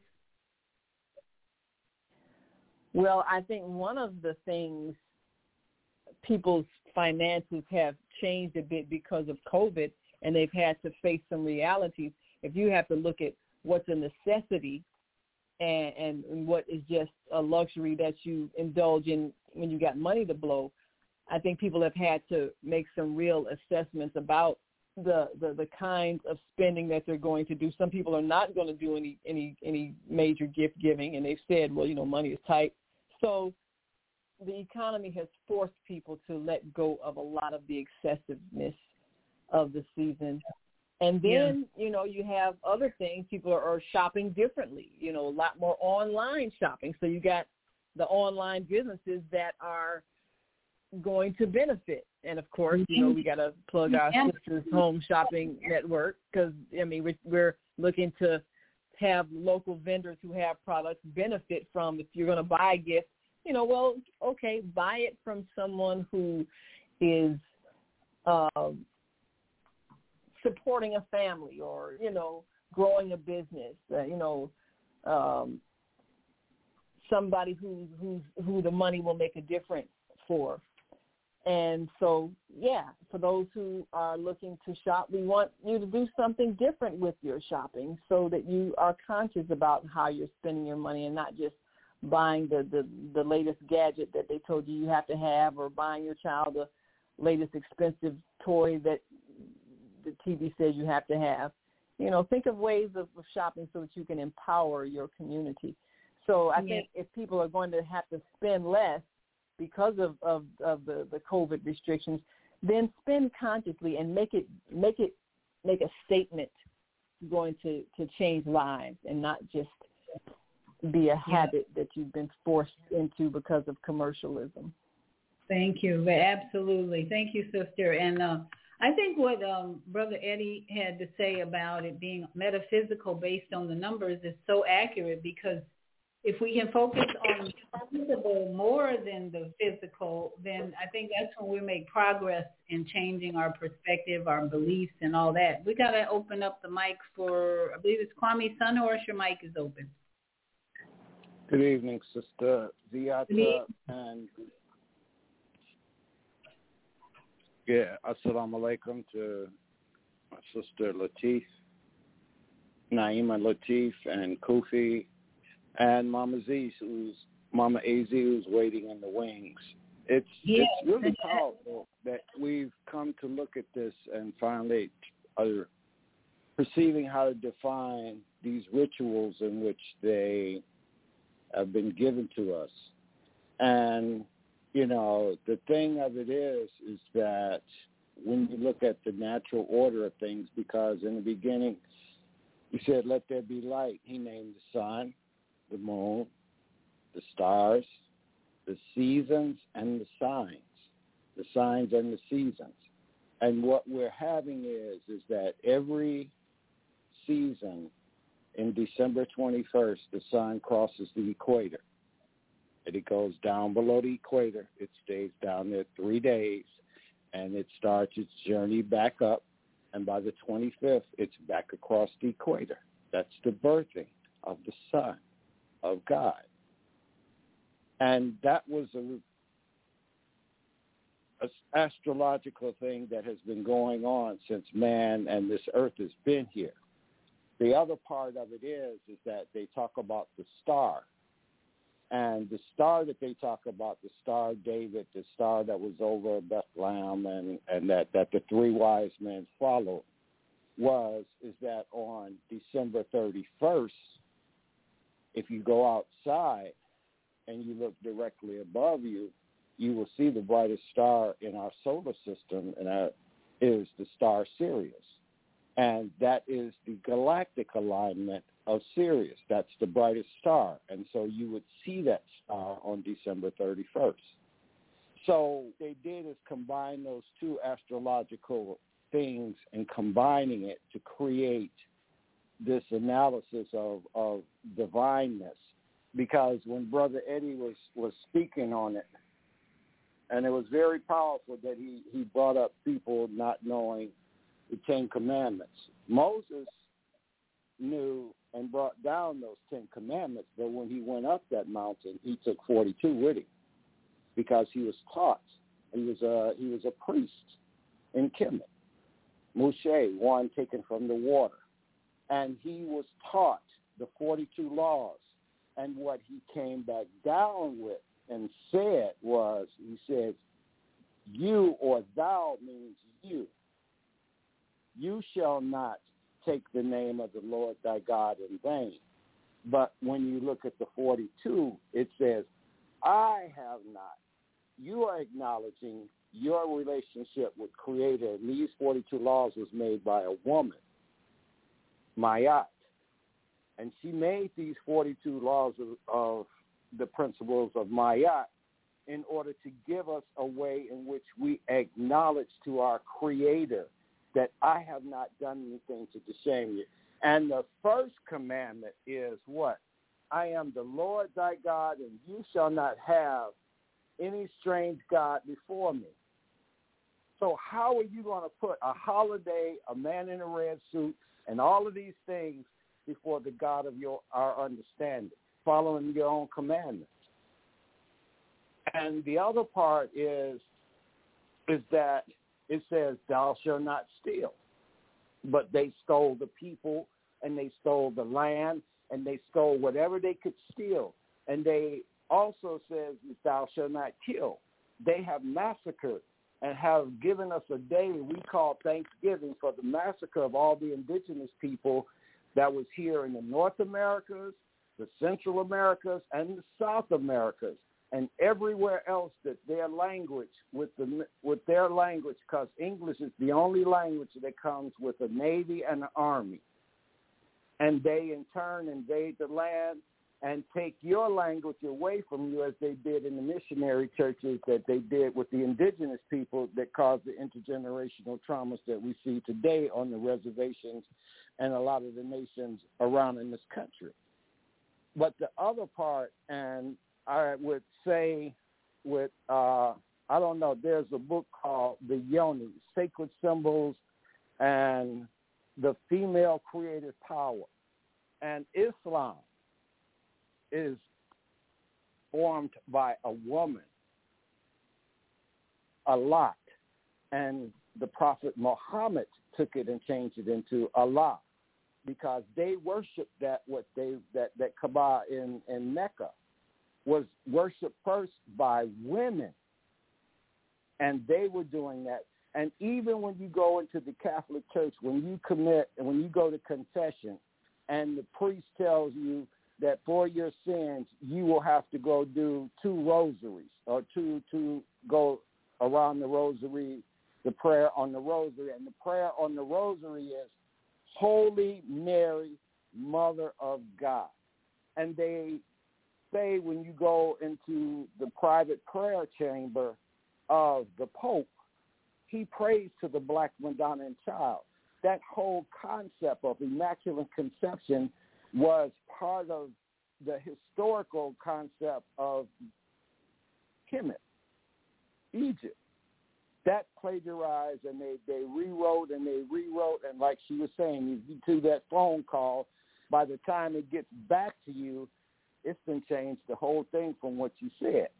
M: Well, I think one of the things, people's finances have changed a bit because of COVID, and they've had to face some realities. If you have to look at what's a necessity and, and, and what is just a luxury that you indulge in when you got money to blow, I think people have had to make some real assessments about the, the, the kinds of spending that they're going to do. Some people are not going to do any, any, any major gift giving, and they've said, well, you know, money is tight. So the economy has forced people to let go of a lot of the excessiveness of the season. And then, yeah. you know, you have other things. People are, are shopping differently, you know, a lot more online shopping. So you got the online businesses that are going to benefit. And, of course, you know, we got to plug our yeah. Sisters Home Shopping Network because, I mean, we're, we're looking to have local vendors who have products benefit from. If you're going to buy a gift, you know, well, okay, buy it from someone who is uh, supporting a family or, you know, growing a business, uh, you know, um, somebody who, who's, who the money will make a difference for. And so, yeah, for those who are looking to shop, we want you to do something different with your shopping so that you are conscious about how you're spending your money and not just buying the, the, the latest gadget that they told you you have to have, or buying your child the latest expensive toy that the T V says you have to have. You know, think of ways of, of shopping so that you can empower your community. So I yeah. think if people are going to have to spend less because of, of, of the, the COVID restrictions, then spend consciously and make it make it make a statement going to, to change lives and not just be a habit yeah. that you've been forced into because of commercialism.
A: Thank you. Absolutely. Thank you, sister. And uh, I think what um, Brother Eddie had to say about it being metaphysical based on the numbers is so accurate, because if we can focus on the visible more than the physical, then I think that's when we make progress in changing our perspective, our beliefs, and all that. We got to open up the mic for, I believe it's Kwame Sunhorse. Your mic is open.
Q: Good evening, Sister Ziata, and yeah, assalamu alaikum to my sister Latif, Naima Latif, and Kofi, and Mama Z, who's Mama A Z, who's waiting in the wings. It's yeah. it's really powerful that we've come to look at this and finally are perceiving how to define these rituals in which they have been given to us. And, you know, the thing of it is, is that when you look at the natural order of things, because in the beginning, he said, let there be light. He named the sun, the moon, the stars, the seasons, and the signs, the signs and the seasons. And what we're having is, is that every season in December twenty-first, the sun crosses the equator. And it goes down below the equator. It stays down there three days, and it starts its journey back up. And by the twenty-fifth, it's back across the equator. That's the birthing of the Son of God. And that was a, a astrological thing that has been going on since man and this earth has been here. The other part of it is, is that they talk about the star. And the star that they talk about, the Star of David, the star that was over Bethlehem and, and that, that the three wise men followed, was is that on December thirty-first, if you go outside and you look directly above you, you will see the brightest star in our solar system, and that is the star Sirius. And that is the galactic alignment of Sirius. That's the brightest star. And so you would see that star on December thirty-first. So what they did is combine those two astrological things and combining it to create this analysis of, of divineness. Because when Brother Eddie was, was speaking on it, and it was very powerful that he, he brought up people not knowing the Ten Commandments. Moses knew and brought down those Ten Commandments, but when he went up that mountain, he took forty-two with him because he was taught. He was a, he was a priest in Kemet. Moshe, one taken from the water. And he was taught the forty-two laws. And what he came back down with and said was, he said, you or thou means you. You shall not take the name of the Lord thy God in vain. But when you look at the forty-two, it says, I have not. You are acknowledging your relationship with Creator. And these forty-two laws was made by a woman, Mayat. And she made these forty-two laws of, of the principles of Mayat in order to give us a way in which we acknowledge to our Creator that I have not done anything to shame you. And the first commandment is what? I am the Lord thy God, and you shall not have any strange God before me. So how are you going to put a holiday, a man in a red suit, and all of these things before the God of your our understanding, following your own commandments? And the other part is, is that it says, thou shalt not steal. But they stole the people, and they stole the land, and they stole whatever they could steal. And they also says, thou shalt not kill. They have massacred and have given us a day we call Thanksgiving for the massacre of all the indigenous people that was here in the North Americas, the Central Americas, and the South Americas, and everywhere else that their language, with the with their language, because English is the only language that comes with a navy and an army. And they in turn invade the land and take your language away from you, as they did in the missionary churches that they did with the indigenous people that caused the intergenerational traumas that we see today on the reservations and a lot of the nations around in this country. But the other part, and I would say with, uh, I don't know, there's a book called The Yoni, Sacred Symbols and the Female Creative Power. And Islam is formed by a woman a lot. And the Prophet Muhammad took it and changed it into Allah, because they worshiped that what they that, that Kaaba in, in Mecca was worshipped first by women. And they were doing that. And even when you go into the Catholic Church, when you commit and when you go to confession and the priest tells you that for your sins you will have to go do two rosaries or two to go around the rosary, the prayer on the rosary. And the prayer on the rosary is, Holy Mary, Mother of God. And they say when you go into the private prayer chamber of the Pope, he prays to the Black Madonna and Child. That whole concept of Immaculate Conception was part of the historical concept of Kemet, Egypt. That plagiarized, and they, they rewrote and they rewrote, and like she was saying, you do that phone call, by the time it gets back to you, it's been changed, the whole thing from what you said.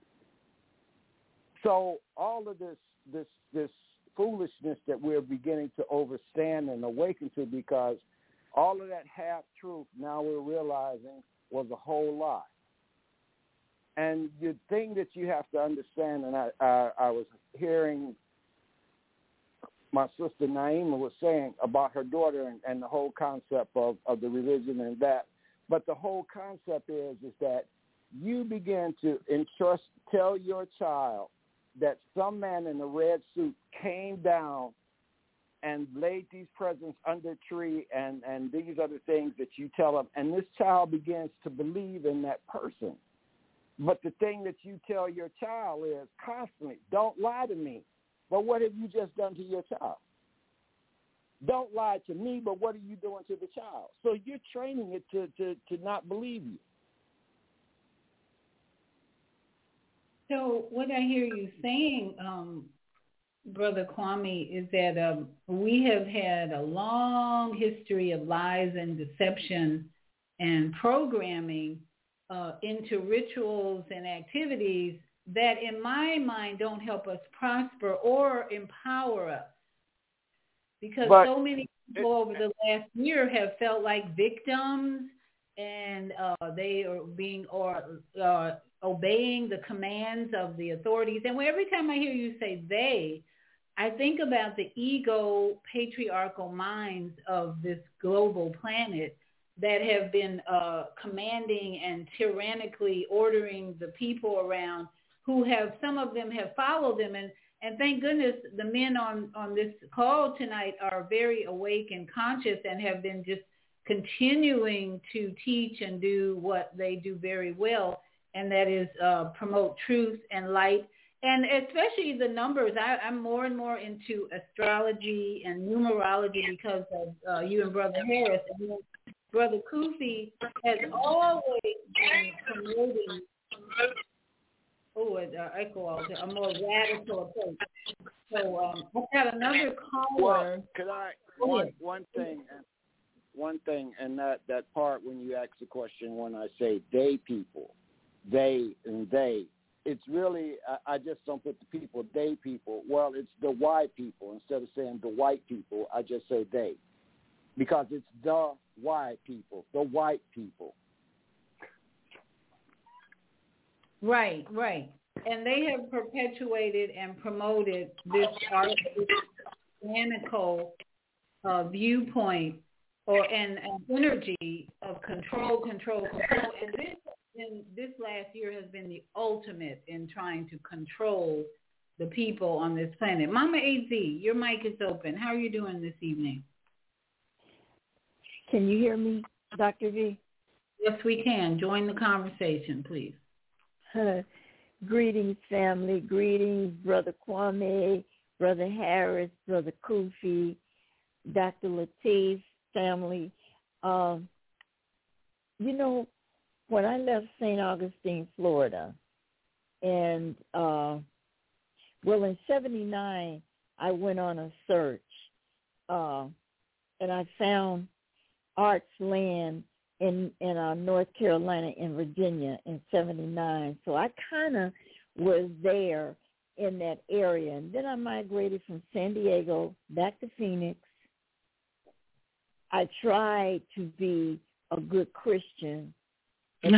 Q: So all of this this this foolishness that we're beginning to overstand and awaken to, because all of that half-truth, now we're realizing, was a whole lie. And the thing that you have to understand, and I, I, I was hearing my sister Naima was saying about her daughter and, and the whole concept of, of the religion and that. But the whole concept is is that you begin to entrust, tell your child that some man in a red suit came down and laid these presents under a tree, and, and these are the things that you tell them. And this child begins to believe in that person. But the thing that you tell your child is constantly, don't lie to me. But what have you just done to your child? Don't lie to me, but what are you doing to the child? So you're training it to, to, to not believe you.
A: So what I hear you saying, um, Brother Kwame, is that um, we have had a long history of lies and deception and programming uh, into rituals and activities that in my mind don't help us prosper or empower us. Because but so many people over the last year have felt like victims, and uh, they are being or uh, obeying the commands of the authorities. And every time I hear you say they, I think about the ego patriarchal minds of this global planet that have been uh, commanding and tyrannically ordering the people around, who have, some of them have followed them. And, and thank goodness the men on, on this call tonight are very awake and conscious and have been just continuing to teach and do what they do very well, and that is uh, promote truth and light. And especially the numbers. I, I'm more and more into astrology and numerology because of uh, you and Brother Harris. And Brother Kufi has always been promoting oh, uh, echo out there, a more radical approach. So um, I've got another caller.
Q: Well, could I, one, one thing, one thing, and that, that part when you ask the question, when I say they people, they and they, it's really, I, I just don't put the people, they people. Well, it's the white people. Instead of saying the white people, I just say they. Because it's the white people, the white people.
A: Right, right. And they have perpetuated and promoted this art, this tyrannical uh, viewpoint or and, and energy of control, control, control. And this in this last year has been the ultimate in trying to control the people on this planet. Mama A Z, your mic is open. How are you doing this evening?
R: Can you hear me, Doctor V?
A: Yes, we can. Join the conversation, please.
R: Uh, greetings, family. Greetings, Brother Kwame, Brother Harris, Brother Kufi, Doctor Lateef, family. Um, you know, when I left Saint Augustine, Florida, and, uh, well, in seventy-nine, I went on a search, uh, and I found Arts land in in uh, North Carolina and Virginia in seventy-nine. So I kind of was there in that area. And then I migrated from San Diego back to Phoenix. I tried to be a good Christian. And,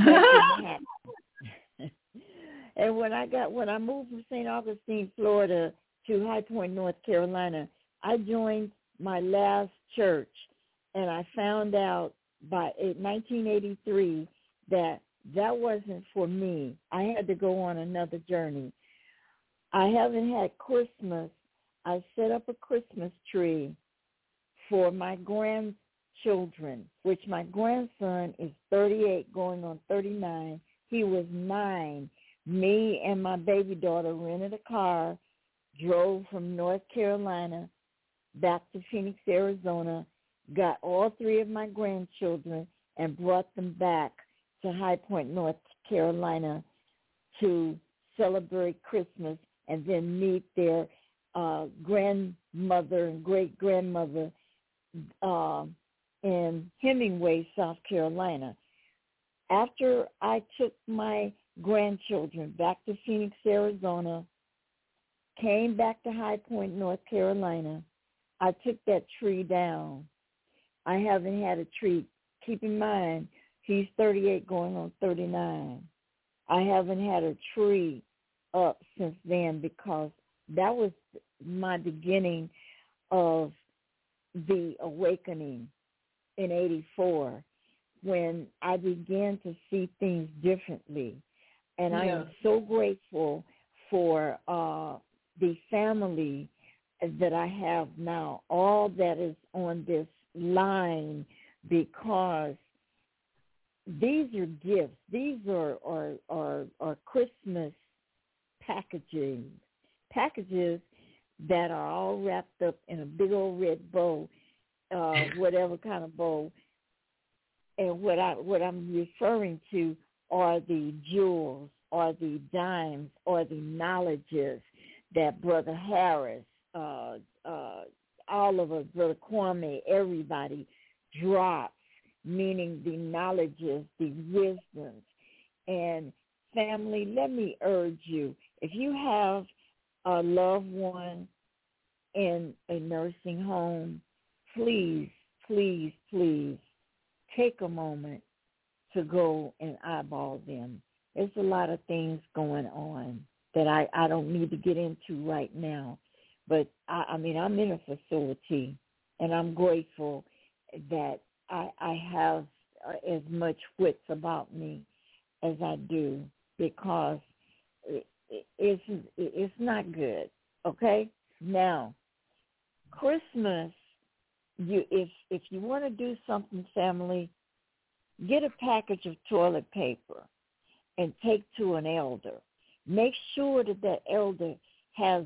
R: and when I got when I moved from Saint Augustine, Florida to High Point, North Carolina, I joined my last church. And I found out by nineteen eighty-three that that wasn't for me. I had to go on another journey. I haven't had Christmas. I set up a Christmas tree for my grandchildren, which my grandson is thirty-eight going on thirty-nine. He was nine. Me and my baby daughter rented a car, drove from North Carolina back to Phoenix, Arizona, got all three of my grandchildren and brought them back to High Point, North Carolina to celebrate Christmas and then meet their uh, grandmother and great-grandmother uh, in Hemingway, South Carolina. After I took my grandchildren back to Phoenix, Arizona, came back to High Point, North Carolina, I took that tree down. I haven't had a tree. Keep in mind, he's thirty-eight going on thirty-nine. I haven't had a tree up since then because that was my beginning of the awakening in eighty-four when I began to see things differently. And yeah. I am so grateful for uh, the family that I have now, all that is on this line, because these are gifts. These are, are, are, are Christmas packaging, packages that are all wrapped up in a big old red bow, uh, whatever kind of bow. And what, I, what I'm referring to are the jewels, or the dimes, or the knowledges that Brother Harris, uh, uh, Oliver, Brother Kwame, everybody drops, meaning the knowledges, the wisdoms. And family, let me urge you, if you have a loved one in a nursing home, please, please, please take a moment to go and eyeball them. There's a lot of things going on that I, I don't need to get into right now. But, I, I mean, I'm in a facility, and I'm grateful that I, I have uh, as much wits about me as I do, because it, it, it's, it's not good, okay? Now, Christmas, you if if you want to do something, family, get a package of toilet paper and take to an elder. Make sure that that elder has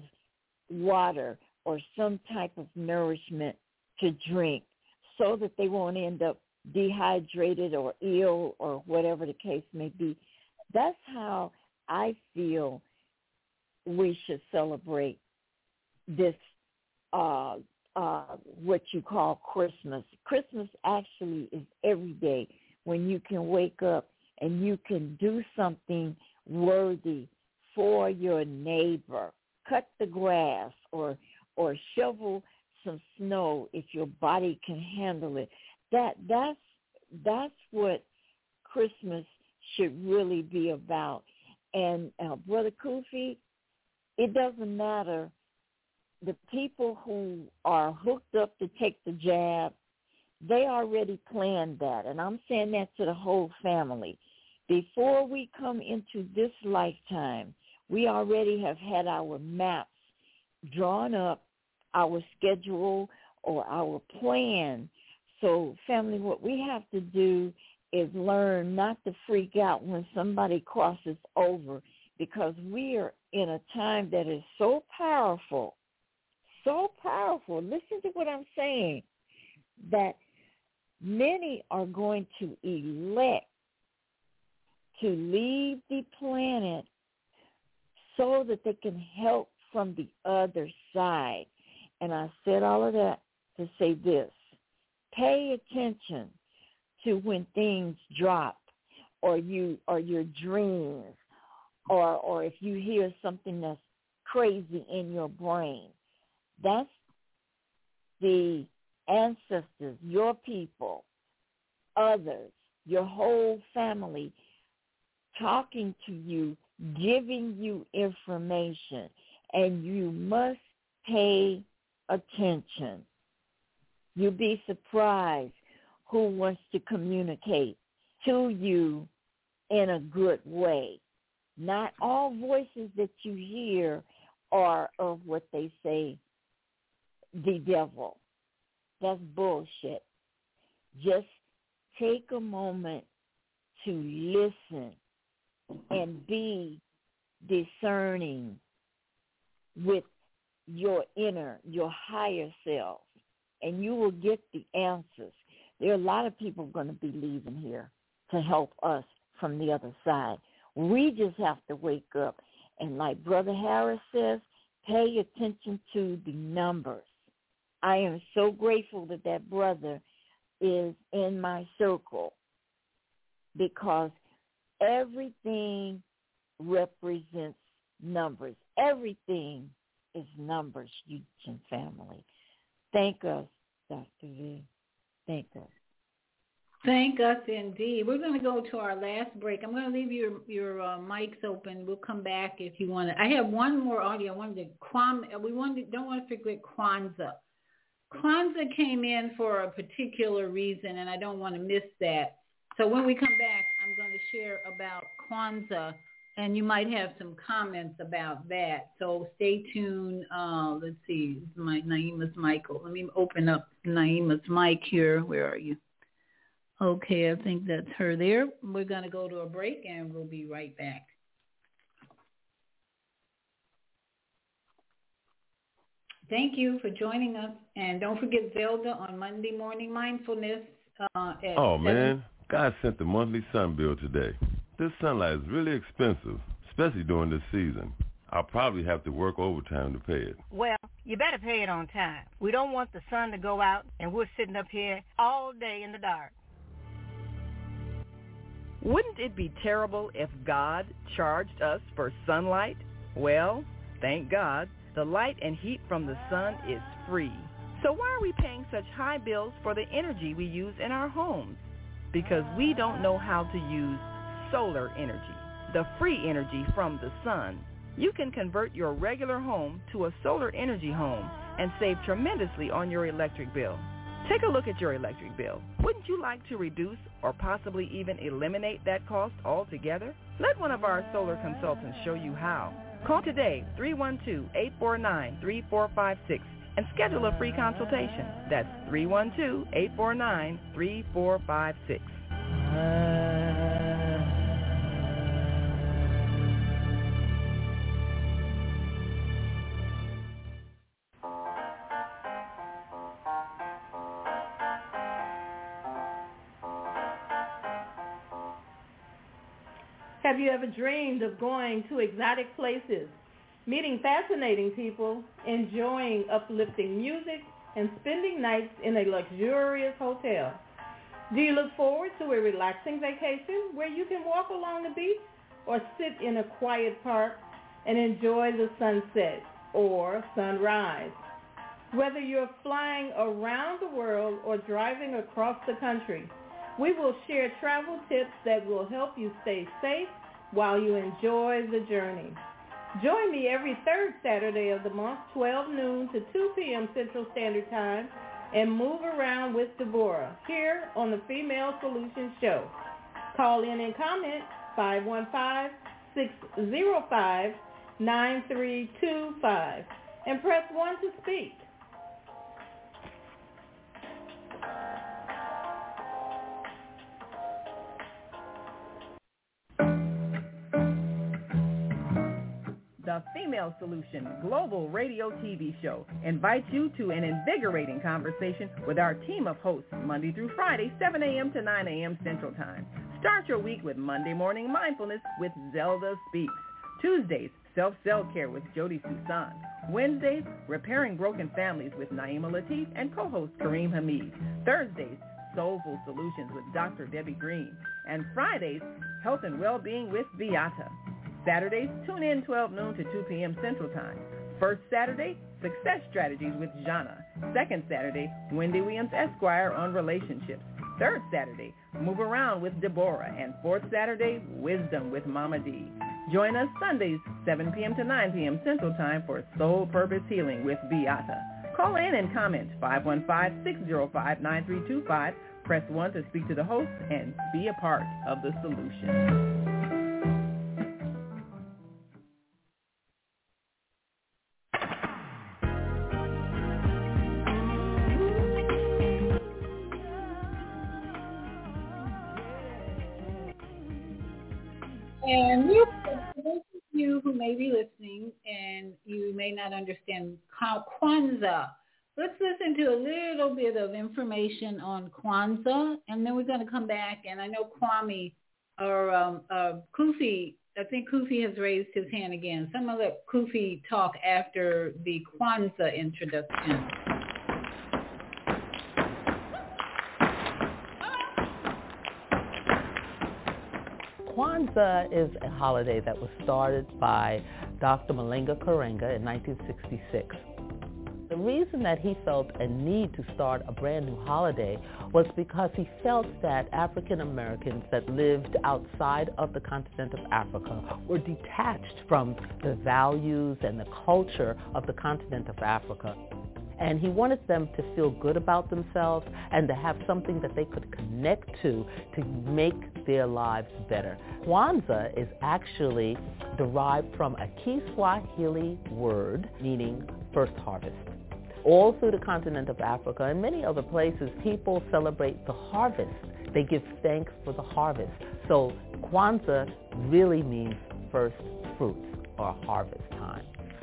R: water or some type of nourishment to drink so that they won't end up dehydrated or ill or whatever the case may be. That's how I feel we should celebrate this, uh, uh, what you call Christmas. Christmas actually is every day when you can wake up and you can do something worthy for your neighbor. Cut the grass or or shovel some snow if your body can handle it. That that's that's what Christmas should really be about. And uh, Brother Kufi, it doesn't matter. The people who are hooked up to take the jab, they already planned that. And I'm saying that to the whole family. Before we come into this lifetime, we already have had our maps drawn up, our schedule or our plan. So, family, what we have to do is learn not to freak out when somebody crosses over, because we are in a time that is so powerful, so powerful. Listen to what I'm saying, that many are going to elect to leave the planet so that they can help from the other side. And I said all of that to say this. Pay attention to when things drop, or you or your dreams, or or if you hear something that's crazy in your brain. That's the ancestors, your people, others, your whole family talking to you, giving you information, and you must pay attention. You'll be surprised who wants to communicate to you in a good way. Not all voices that you hear are of what they say, the devil. That's bullshit. Just take a moment to listen and be discerning with your inner, your higher self, and you will get the answers. There are a lot of people going to be leaving here to help us from the other side. We just have to wake up, and like Brother Harris says, pay attention to the numbers. I am so grateful that that brother is in my circle, because everything represents numbers. Everything is numbers, you family. Thank us, Doctor V. Thank us.
A: Thank us indeed. We're going to go to our last break. I'm going to leave your your uh, mics open. We'll come back if you want to. I have one more audio. I wanted to Kwam. We wanted don't want to forget Kwanzaa. Kwanzaa came in for a particular reason, and I don't want to miss that. So when we come back, I'm going to share about Kwanzaa, and you might have some comments about that. So stay tuned. Uh, let's see, my Naima's Michael. Let me open up Naima's mic here. Where are you? Okay, I think that's her there. We're going to go to a break, and we'll be right back. Thank you for joining us. And don't forget Zelda on Monday Morning Mindfulness. Uh, at
S: oh,
A: seven.
S: Man, God sent the monthly sun bill today. This sunlight is really expensive, especially during this season. I'll probably have to work overtime to pay it.
T: Well, you better pay it on time. We don't want the sun to go out, and we're sitting up here all day in the dark.
H: Wouldn't it be terrible if God charged us for sunlight? Well, thank God, the light and heat from the sun is free. So why are we paying such high bills for the energy we use in our homes? Because we don't know how to use solar energy, the free energy from the sun. You can convert your regular home to a solar energy home and save tremendously on your electric bill. Take a look at your electric bill. Wouldn't you like to reduce or possibly even eliminate that cost altogether? Let one of our solar consultants show you how. Call today, three one two, eight four nine, three four five six, and schedule a free consultation. That's three one two, eight four nine, three four five six.
U: Have you ever dreamed of going to exotic places, meeting fascinating people, enjoying uplifting music, and spending nights in a luxurious hotel? Do you look forward to a relaxing vacation where you can walk along the beach or sit in a quiet park and enjoy the sunset or sunrise? Whether you're flying around the world or driving across the country, we will share travel tips that will help you stay safe while you enjoy the journey. Join me every third Saturday of the month, twelve noon to two p.m. Central Standard Time, and move around with Deborah here on the Female Solutions Show. Call in and comment five one five, six zero five, nine three two five and press one to speak.
H: The Female Solution Global Radio T V Show invites you to an invigorating conversation with our team of hosts Monday through Friday, seven a.m. to nine a.m. Central Time. Start your week with Monday Morning Mindfulness with Zelda Speaks. Tuesdays, Self-Cell Care with Jody Susan. Wednesdays, Repairing Broken Families with Naima Latif and co-host Kareem Hamid. Thursdays, Soulful Solutions with Doctor Debbie Green. And Fridays, Health and Wellbeing with Beata. Saturdays, tune in twelve noon to two p.m. Central Time. First Saturday, Success Strategies with Jana. Second Saturday, Wendy Williams Esquire on relationships. Third Saturday, Move Around with Deborah. And fourth Saturday, Wisdom with Mama D. Join us Sundays, seven p.m. to nine p.m. Central Time for Soul Purpose Healing with Beata. Call in and comment five one five, six zero five, nine three two five. Press one to speak to the host and be a part of the solution.
A: And you, for those of you who may be listening and you may not understand Kwanzaa, let's listen to a little bit of information on Kwanzaa, and then we're going to come back. And I know Kwame or um, uh, Kufi, I think Kufi has raised his hand again. So I'm going to let Kufi talk after the Kwanzaa introduction.
V: Kwanzaa is a holiday that was started by Doctor Malenga Karenga in nineteen sixty-six. The
B: reason that he felt a need to start a brand new holiday was because he felt that African Americans that lived outside of the continent of Africa were detached from the values and the culture of the continent of Africa. And he wanted them to feel good about themselves and to have something that they could connect to to make their lives better. Kwanzaa is actually derived from a Kiswahili word meaning first harvest. All through the continent of Africa and many other places, people celebrate the harvest. They give thanks for the harvest. So Kwanzaa really means first fruits or harvest time.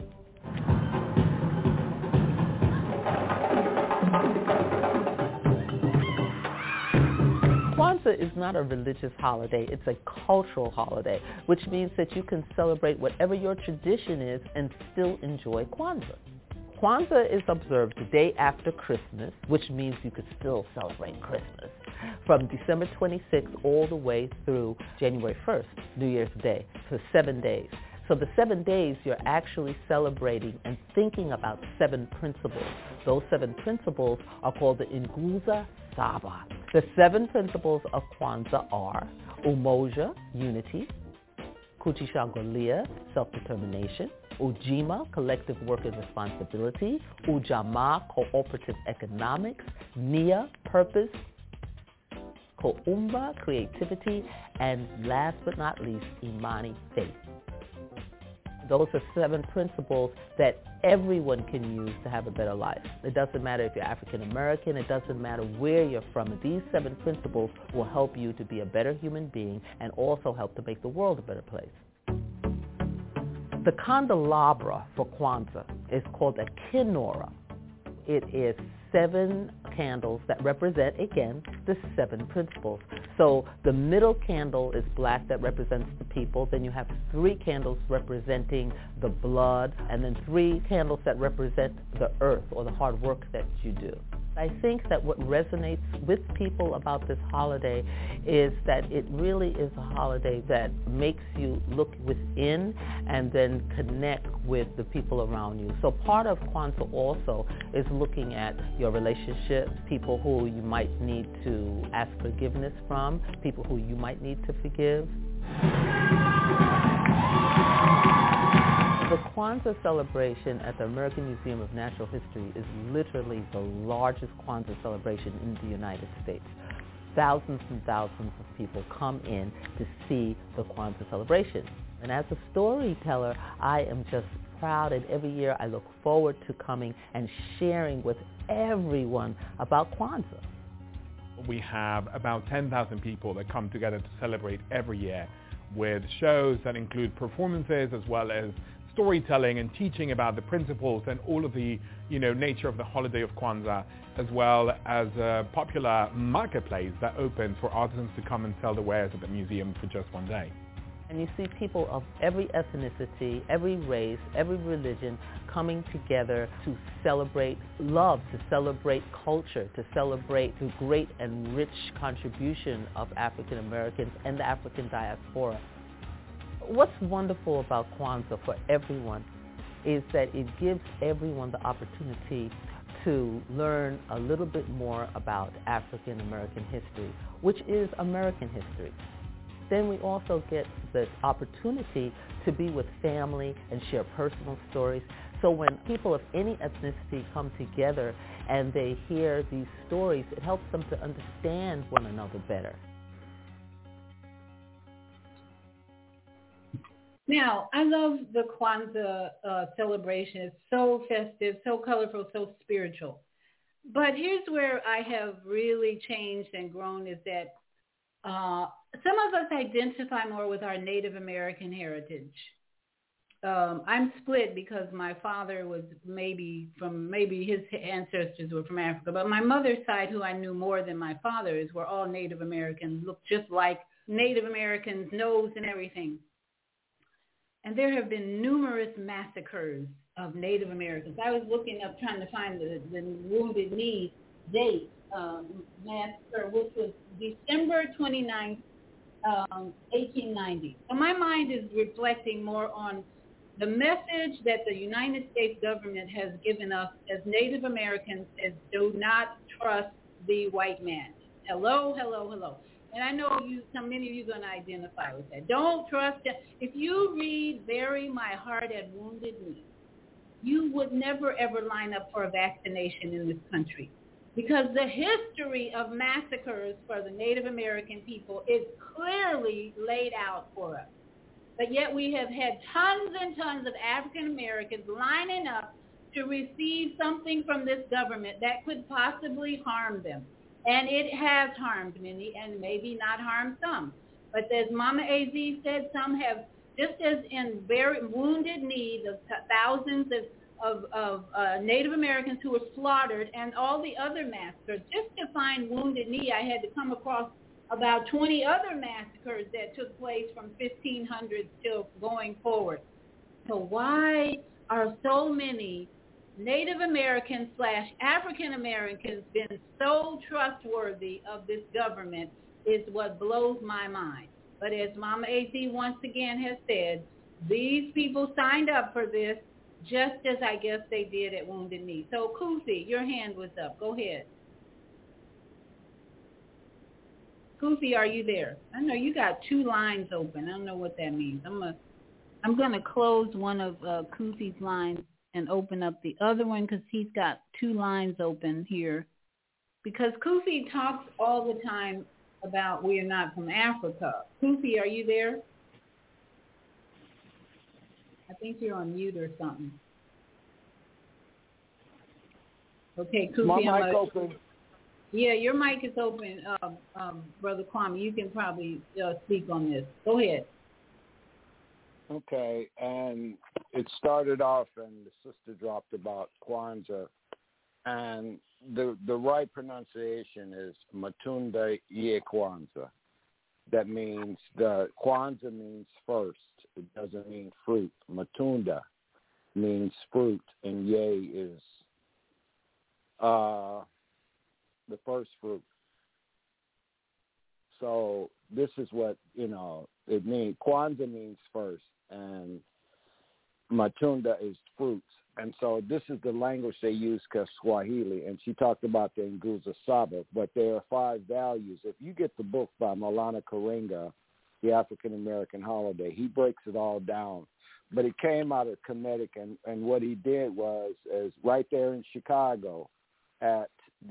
B: Kwanzaa is not a religious holiday, it's a cultural holiday, which means that you can celebrate whatever your tradition is and still enjoy Kwanzaa. Kwanzaa is observed the day after Christmas, which means you could still celebrate Christmas, from December twenty-sixth all the way through January first, New Year's Day, for seven days. So the seven days you're actually celebrating and thinking about seven principles. Those seven principles are called the Nguzo Saba. The seven principles of Kwanzaa are Umoja, unity, Kuchishangulia, self-determination, Ujima, collective work and responsibility, Ujamaa, cooperative economics, Nia, purpose, Kuumba, creativity, and last but not least, Imani, faith. Those are seven principles that everyone can use to have a better life. It doesn't matter if you're African American, it doesn't matter where you're from. These seven principles will help you to be a better human being and also help to make the world a better place. The candelabra for Kwanzaa is called a kinora. It is seven candles that represent, again, the seven principles. So the middle candle is black, that represents the people. Then you have three candles representing the blood, and then three candles that represent the earth or the hard work that you do. I think that what resonates with people about this holiday is that it really is a holiday that makes you look within and then connect with the people around you. So part of Kwanzaa also is looking at your relationships, people who you might need to ask forgiveness from, people who you might need to forgive. The Kwanzaa celebration at the American Museum of Natural History is literally the largest Kwanzaa celebration in the United States. Thousands and thousands of people come in to see the Kwanzaa celebration. And as a storyteller, I am just proud, and every year I look forward to coming and sharing with everyone about Kwanzaa.
V: We have about ten thousand people that come together to celebrate every year, with shows that include performances as well as storytelling and teaching about the principles and all of the, you know, nature of the holiday of Kwanzaa, as well as a popular marketplace that opens for artisans to come and sell their wares at the museum for just one day.
B: And you see people of every ethnicity, every race, every religion coming together to celebrate love, to celebrate culture, to celebrate the great and rich contribution of African Americans and the African diaspora. What's wonderful about Kwanzaa for everyone is that it gives everyone the opportunity to learn a little bit more about African American history, which is American history. Then we also get the opportunity to be with family and share personal stories. So when people of any ethnicity come together and they hear these stories, it helps them to understand one another better.
A: Now, I love the Kwanzaa uh, celebration. It's so festive, so colorful, so spiritual. But here's where I have really changed and grown is that uh, some of us identify more with our Native American heritage. Um, I'm split because my father was maybe from, maybe his ancestors were from Africa, but my mother's side, who I knew more than my father's, were all Native Americans, looked just like Native Americans, nose and everything. And there have been numerous massacres of Native Americans. I was looking up, trying to find the, the Wounded Knee date, um, massacre, which was December twenty-ninth, um, eighteen ninety. So my mind is reflecting more on The message that the United States government has given us as Native Americans is do not trust the white man. Hello, hello, hello. And I know you, some many of you are going to identify with that. Don't trust them. If you read Bury My Heart at Wounded Knee, you would never, ever line up for a vaccination in this country, because the history of massacres for the Native American people is clearly laid out for us. But yet we have had tons and tons of African Americans lining up to receive something from this government that could possibly harm them. And it has harmed many and maybe not harmed some. But as Mama A Z said, some have, just as in very wounded knee, the thousands of, of, of uh, Native Americans who were slaughtered and all the other massacres. Just to find Wounded Knee, I had to come across about twenty other massacres that took place from fifteen hundred till going forward. So why are so many Native Americans slash African Americans been so trustworthy of this government is what blows my mind. But as Mama A Z once again has said, these people signed up for this just as I guess they did at Wounded Knee. So Kufi, your hand was up. Go ahead. Kufi, are you there? I know you got two lines open. I don't know what that means. I'm a, I'm going to close one of uh, Kufi's lines and open up the other one because he's got two lines open here. Because Kufi talks all the time about we are not from Africa. Kufi, are you there? I think you're on mute or something. Okay, Kufi.
Q: My
A: I'm
Q: mic
A: a,
Q: open.
A: Yeah, your mic is open, um, um, Brother Kwame. You can probably uh, speak on this. Go ahead.
Q: Okay, and it started off, and the sister dropped about Kwanzaa, and the the right pronunciation is Matunda Ye Kwanzaa. That means the Kwanzaa means first. It doesn't mean fruit. Matunda means fruit, and Ye is uh, the first fruit. So this is what, you know, it means. Kwanzaa means first, and Matunda is fruits. And so this is the language they use, Kiswahili, and she talked about the Nguzo Saba, but there are five values. If you get the book by Maulana Karenga, The African American Holiday, he breaks it all down. But it came out of Kemetic, and, and what he did was, is right there in Chicago at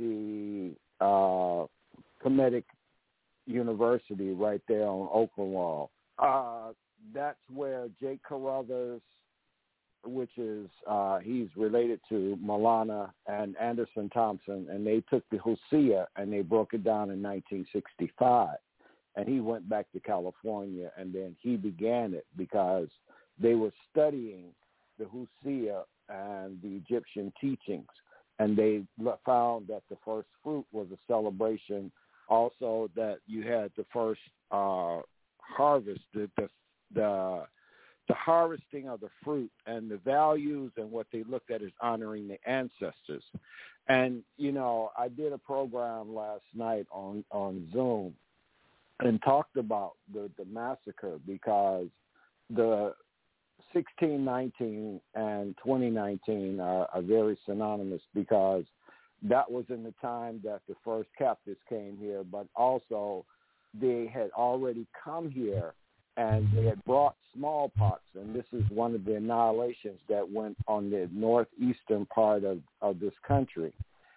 Q: the uh, Kemetic University, right there on Oakland, uh, that's where Jake Carruthers, which is, uh, he's related to Maulana and Anderson Thompson, and they took the Hosea and they broke it down in nineteen sixty-five. And he went back to California, and then he began it because they were studying the Hosea and the Egyptian teachings, and they found that the first fruit was a celebration. Also, that you had the first uh, harvest, the, the the the harvesting of the fruit, and the values and what they looked at is honoring the ancestors. And, you know, I did a program last night on, on Zoom and talked about the, the massacre, because the sixteen nineteen and twenty nineteen are, are very synonymous, because that was in the time that the first captives came here, but also they had already come here and they had brought smallpox, and this is one of the annihilations that went on the northeastern part of, of this country.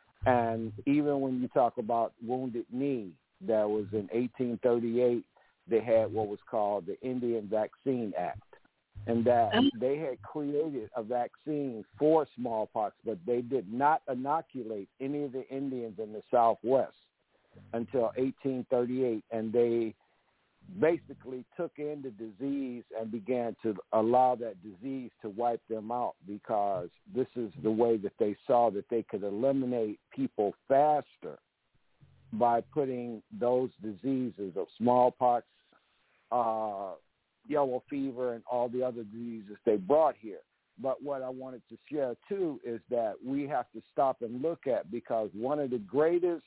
Q: And even when you talk about Wounded Knee, that was in eighteen thirty-eight, they had what was called the Indian Vaccine Act, and that they had created a vaccine for smallpox, but they did not inoculate any of the Indians in the Southwest until eighteen thirty-eight, and they basically took in the disease and began to allow that disease to wipe them out, because this is the way that they saw that they could eliminate people faster by putting those diseases of smallpox, uh, yellow fever, and all the other diseases they brought here. But what I wanted to share, too, is that we have to stop and look at, because one of the greatest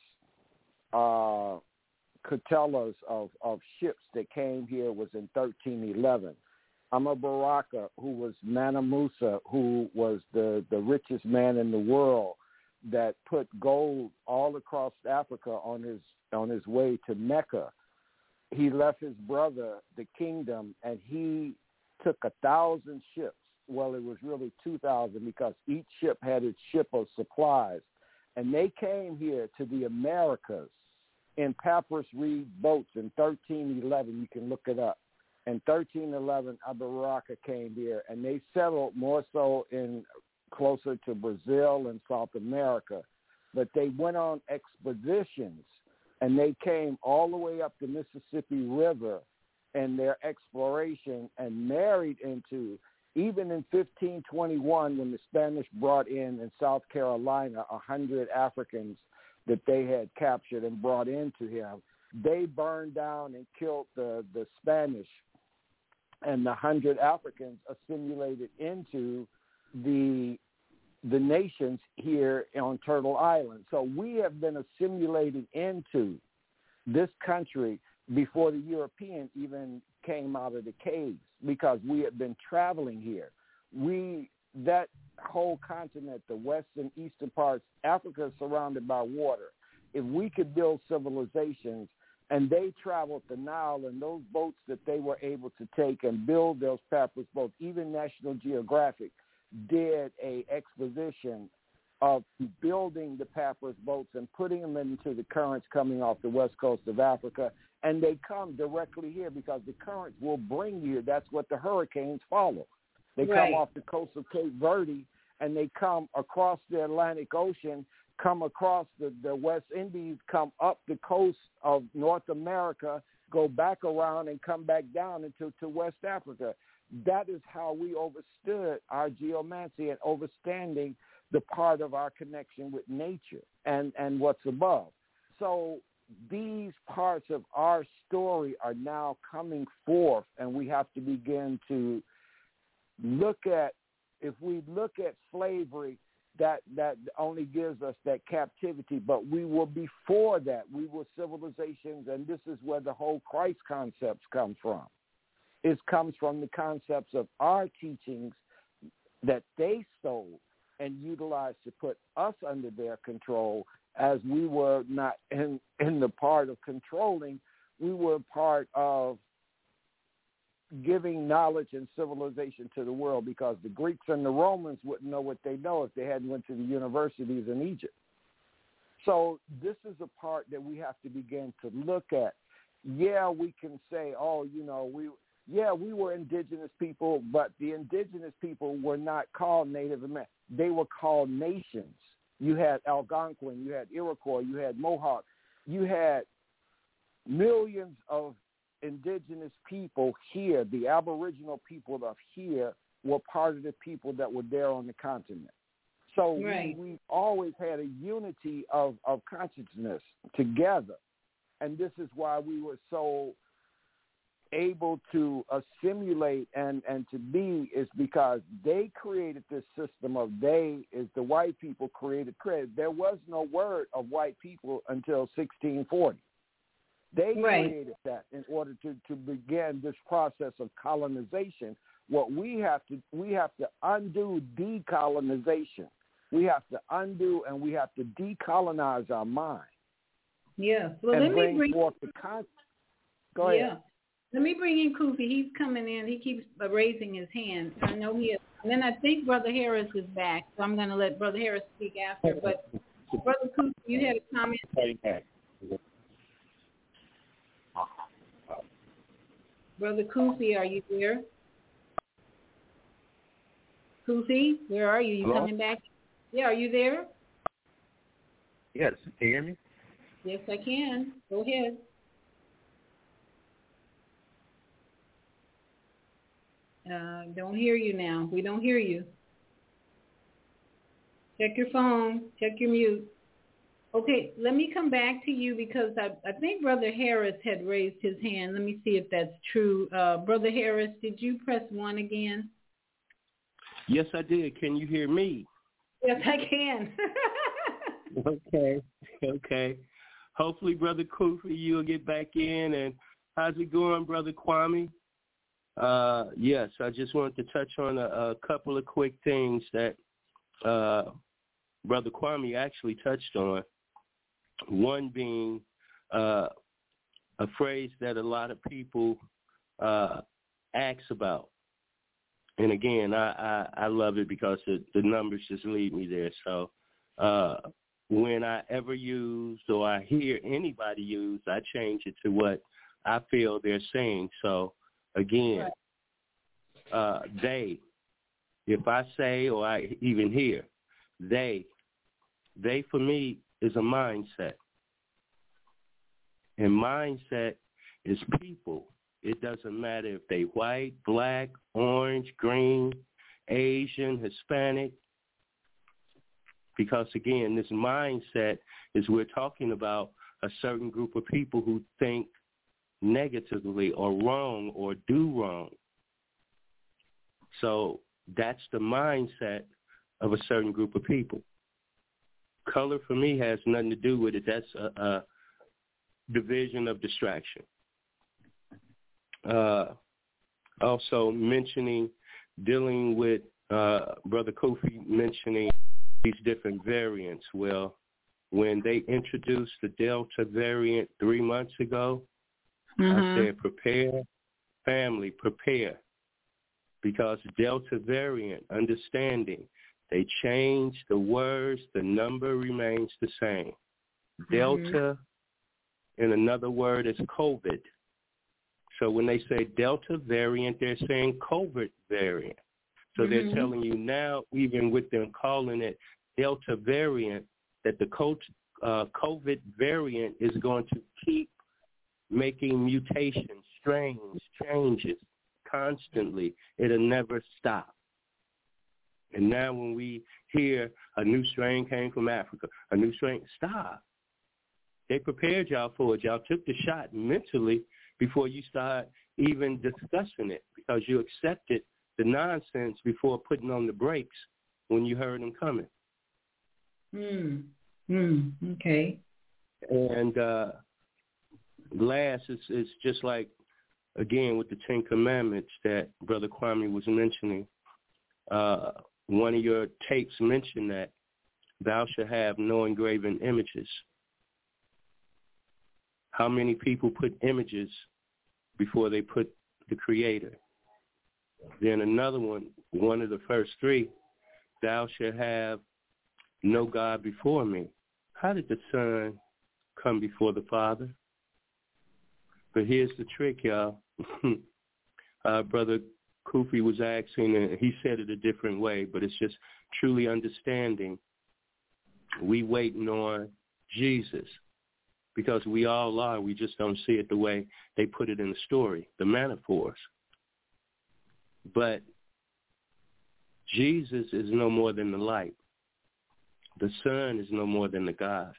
Q: uh, cartellers of, of ships that came here was in thirteen eleven. Amabaraka, who was Nana Musa, who was the, the richest man in the world, that put gold all across Africa on his on his way to Mecca. He left his brother the kingdom, and he took a thousand ships. Well, it was really two thousand because each ship had its ship of supplies. And they came here to the Americas in papyrus reed boats in thirteen eleven. You can look it up. In thirteen eleven, Abaraka came here, and they settled more so in closer to Brazil and South America. But they went on expeditions, and they came all the way up the Mississippi River in their exploration and married into, even in fifteen twenty-one, when the Spanish brought in in South Carolina a hundred Africans that they had captured and brought into him, they burned down and killed the, the Spanish, and the hundred Africans assimilated into the the nations here on Turtle Island. So we have been assimilated into this country before the European even came out of the caves, because we had been traveling here. We, that whole continent, the western, eastern parts, Africa is surrounded by water. If we could build civilizations, and they traveled the Nile, and those boats that they were able to take and build those papyrus boats, even National Geographic did a exposition of building the papyrus boats and putting them into the currents coming off the west coast of Africa, and they come directly here because the currents will bring you. That's what the hurricanes follow. They
A: Right.
Q: come off the coast of Cape Verde, and they come across the Atlantic Ocean, come across the, the West Indies, come up the coast of North America, go back around and come back down into to West Africa. That is how we overstood our geomancy and understanding the part of our connection with nature and, and what's above. So these parts of our story are now coming forth, and we have to begin to look at, if we look at slavery, that, that only gives us that captivity, but we were before that. We were civilizations, and this is where the whole Christ concepts come from. It comes from the concepts of our teachings that they stole and utilized to put us under their control, as we were not in, in the part of controlling. We were part of giving knowledge and civilization to the world, because the Greeks and the Romans wouldn't know what they know if they hadn't went to the universities in Egypt. So this is a part that we have to begin to look at. Yeah, we can say, oh, you know, we yeah, we were indigenous people, but the indigenous people were not called Native American. They were called nations. You had Algonquin, you had Iroquois, you had Mohawk, you had millions of indigenous people here. The Aboriginal people of here were part of the people that were there on the continent. So
A: Right.
Q: we, we always had a unity of, of consciousness together. And this is why we were so able to assimilate and, and to be, is because they created this system of they is the white people created credit. There was no word of white people until sixteen forty. They
A: Right.
Q: created that in order to, to begin this process of colonization. What we have to, we have to undo decolonization. We have to undo and we have to decolonize our mind.
A: Yeah. Well,
Q: and
A: let
Q: bring
A: me bring.
Q: forth the con- Go ahead.
A: Yeah. Let me bring in Kofi. He's coming in. He keeps uh, raising his hand. I know he is. And then I think Brother Harris is back, so I'm going to let Brother Harris speak after. But Brother Kofi, you had a comment? Brother Kofi, are you there? Kofi, where are you? You
C: Hello?
A: coming back? Yeah, are you there?
C: Yes, can you hear me?
A: Yes, I can. Go ahead. Uh, don't hear you now. We don't hear you. Check your phone. Check your mute. Okay, let me come back to you because I, I think Brother Harris had raised his hand. Let me see if that's true. Uh, Brother Harris, did you press one again?
K: Yes, I did. Can you hear me?
A: Yes, I can.
K: Okay, okay. Hopefully, Brother Kofi, you'll get back in. And how's it going, Brother Kwame? Uh, yes, I just wanted to touch on a, a couple of quick things that uh, Brother Kwame actually touched on. One being uh, a phrase that a lot of people uh, ask about. And again, I, I, I love it because the, the numbers just lead me there. So uh, when I ever use or I hear anybody use, I change it to what I feel they're saying. So again, uh, they, if I say or I even hear, they, they for me is a mindset. And mindset is people. It doesn't matter if they white, black, orange, green, Asian, Hispanic. Because, again, this mindset is we're talking about a certain group of people who think negatively or wrong or do wrong. So that's the mindset of a certain group of people. Color, for me, has nothing to do with it. That's a, a division of distraction. Uh, also mentioning, dealing with uh, Brother Kofi mentioning these different variants. Well, when they introduced the Delta variant three months ago, mm-hmm. I said, prepare, family, prepare. Because Delta variant, understanding, they changed the words, the number remains the same. Delta, mm-hmm. in another word, is COVID. So when they say Delta variant, they're saying COVID variant. So mm-hmm. they're telling you now, even with them calling it Delta variant, that the uh, COVID variant is going to keep making mutations, strains, changes constantly. It'll never stop. And now when we hear a new strain came from Africa, a new strain, stop. They prepared y'all for it. Y'all took the shot mentally before you start even discussing it, because you accepted the nonsense before putting on the brakes when you heard them coming.
A: Hmm. Hmm. Okay.
K: And uh, last, it's, it's just like, again, with the Ten Commandments that Brother Kwame was mentioning. Uh, one of your tapes mentioned that thou shalt have no engraven images. How many people put images before they put the Creator? Then another one, one of the first three, thou shalt have no God before me. How did the Son come before the Father? But here's the trick, y'all. uh, Brother Kofi was asking, and he said it a different way, but it's just truly understanding. We waiting on Jesus. Because we all are, we just don't see it the way they put it in the story, the metaphors. But Jesus is no more than the light. The Son is no more than the God.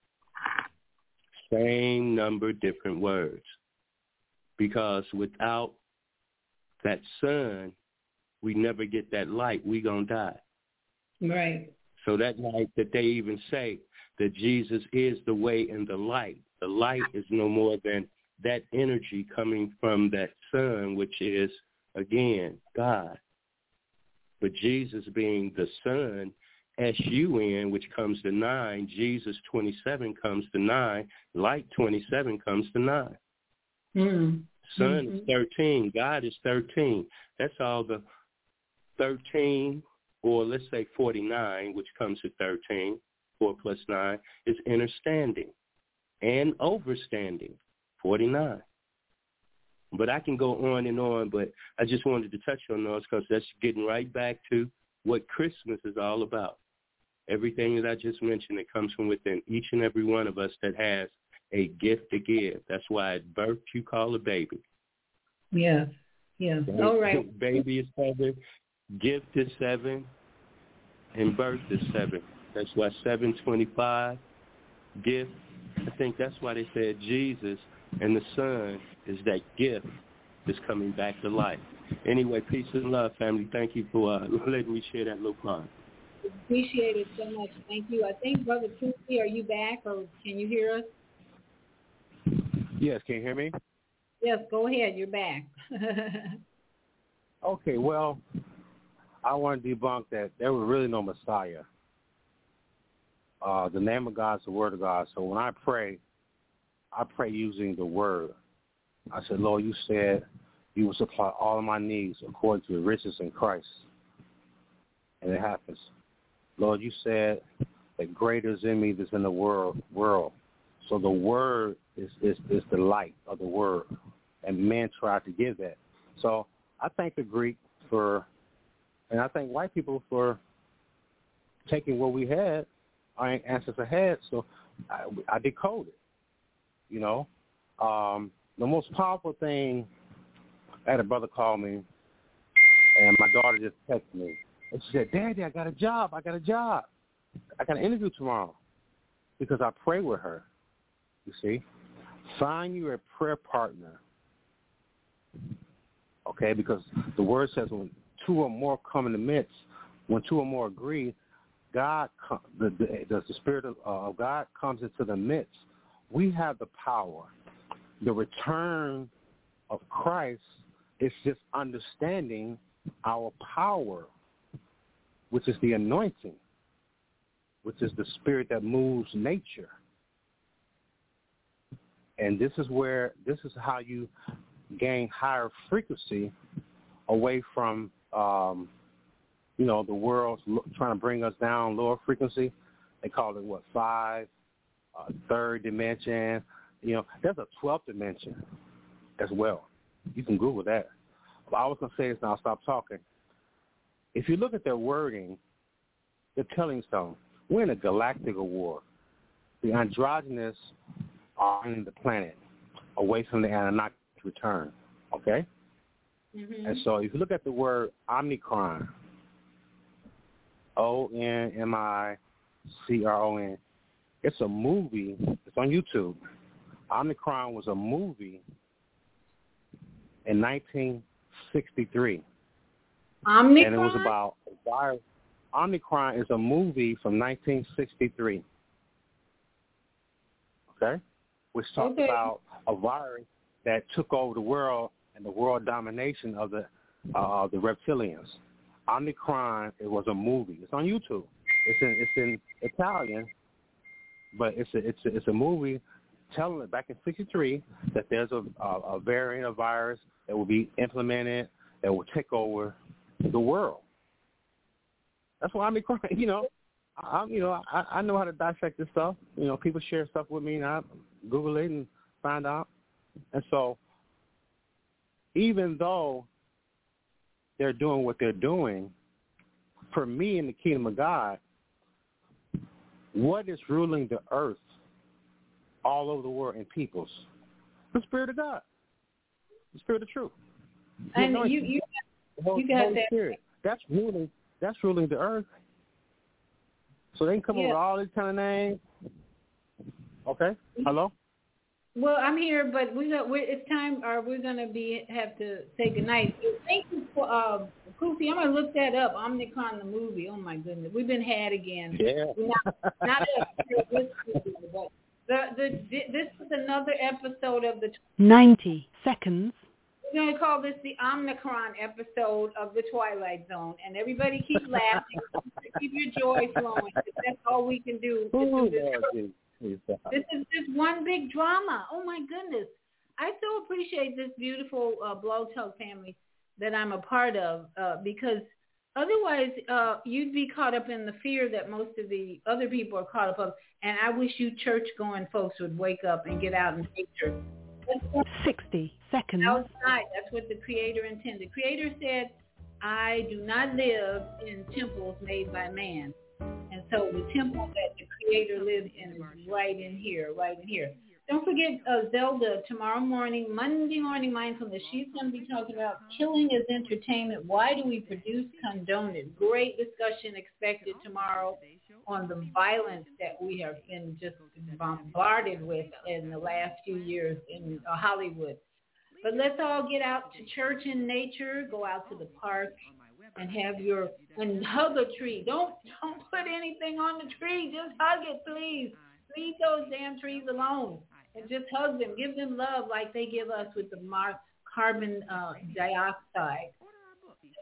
K: Same number, different words. Because without that Son, we never get that light. We gonna die.
A: Right.
K: So that light that they even say, that Jesus is the way and the light. The light is no more than that energy coming from that Son, which is, again, God. But Jesus being the Son, S U N, which comes to nine, Jesus twenty-seven comes to nine, light twenty-seven comes to nine.
A: Mm.
K: Son
A: mm-hmm.
K: is thirteen, God is thirteen. That's all the thirteen, or let's say forty-nine, which comes to thirteen. Four plus nine is understanding and overstanding, forty-nine. But I can go on and on, but I just wanted to touch on those because that's getting right back to what Christmas is all about. Everything that I just mentioned, it comes from within each and every one of us that has a gift to give. That's why at birth you call a baby.
A: Yes, yes.
K: Baby,
A: all right.
K: Baby is seven, gift is seven, and birth is seven. That's why seven twenty-five, gift, I think that's why they said Jesus and the Son is that gift that's coming back to life. Anyway, peace and love, family. Thank you for uh, letting me share that little part.
A: Appreciate it so much. Thank you. I think, Brother Tuesday, are you back, or can you hear us?
L: Yes, can you hear me?
A: Yes, go ahead. You're back.
L: Okay, well, I want to debunk that there was really no Messiah. Uh, the name of God is the word of God. So when I pray, I pray using the word. I said, Lord, you said you will supply all of my needs according to the riches in Christ. And it happens. Lord, you said that greater is in me than in the world. world. So the word is, is, is the light of the word. And men tried to give that. So I thank the Greek for, and I thank white people for taking what we had, our ancestors had, so I, I decode it, you know. Um, the most powerful thing, I had a brother call me, and my daughter just texted me. And she said, Daddy, I got a job. I got a job. I got an interview tomorrow because I pray with her, you see. Find you a prayer partner, okay, because the word says when two or more come in the midst, when two or more agree, God, the, the, the Spirit of, uh, of God comes into the midst. We have the power. The return of Christ is just understanding our power, which is the anointing, which is the spirit that moves nature. And this is where, this is how you gain higher frequency away from, um, you know, the world's trying to bring us down lower frequency. They call it, what, five, uh, third dimension. You know, there's a twelfth dimension as well. You can Google that. But I was going to say this, and I'll stop talking. If you look at their wording, they're telling something. We're in a galactic war. The androgynous are in the planet, away from the Anunnaki return, okay? Mm-hmm. And so if you look at the word Omnicron, O N M I C R O N, it's a movie. It's on YouTube. Omnicron was a movie in nineteen sixty-three. Omnicron? And it was about a virus. Omnicron is a movie from nineteen sixty-three. Okay? Which talks okay. about a virus that took over the world and the world domination of the uh, the reptilians. Omnicron, it was a movie. It's on YouTube. It's in it's in Italian, but it's a it's a, it's a movie telling it back in sixty-three that there's a, a a variant of virus that will be implemented that will take over the world. That's why Omnicron. You know, I, I'm you know I, I know how to dissect this stuff. You know, people share stuff with me, and I Google it and find out. And so, even though they're doing what they're doing, for me in the kingdom of God, what is ruling the earth all over the world in peoples? The Spirit of God, the Spirit of truth.
A: And you, you,
L: the Holy,
A: you got
L: Holy
A: that.
L: Spirit. That's ruling. That's ruling the earth. So they can come yeah. up with all these kind of names. Okay. Hello.
A: Well, I'm here, but we got. We're, it's time. Or we're gonna be have to say goodnight. So thank you for uh, Kofi. I'm gonna look that up. Omnicron the movie. Oh my goodness, we've been had again.
L: Yeah.
A: We're not not us, this movie, but the, the this is another episode of the
O: ninety seconds.
A: We're gonna call this the Omnicron episode of the Twilight Zone, and everybody keep laughing, keep your joy flowing. That's all we can do.
L: Ooh,
A: this, this is just one big drama. Oh my goodness! I so appreciate this beautiful uh, Blog Talk family that I'm a part of, uh, because otherwise uh, you'd be caught up in the fear that most of the other people are caught up of. And I wish you church-going folks would wake up and get out and take church.
O: sixty seconds.
A: Outside, that's what the Creator intended. The Creator said, I do not live in temples made by man. And so the temple that the Creator lives in is right in here, right in here. Don't forget uh, Zelda tomorrow morning, Monday Morning Mindfulness. She's going to be talking about killing as entertainment. Why do we produce, condone it? Great discussion expected tomorrow on the violence that we have been just bombarded with in the last few years in uh, Hollywood. But let's all get out to church in nature, go out to the park, and have your, and hug a tree. Don't, don't put anything on the tree. Just hug it, please. Leave those damn trees alone and just hug them. Give them love like they give us with the mar- carbon uh, dioxide.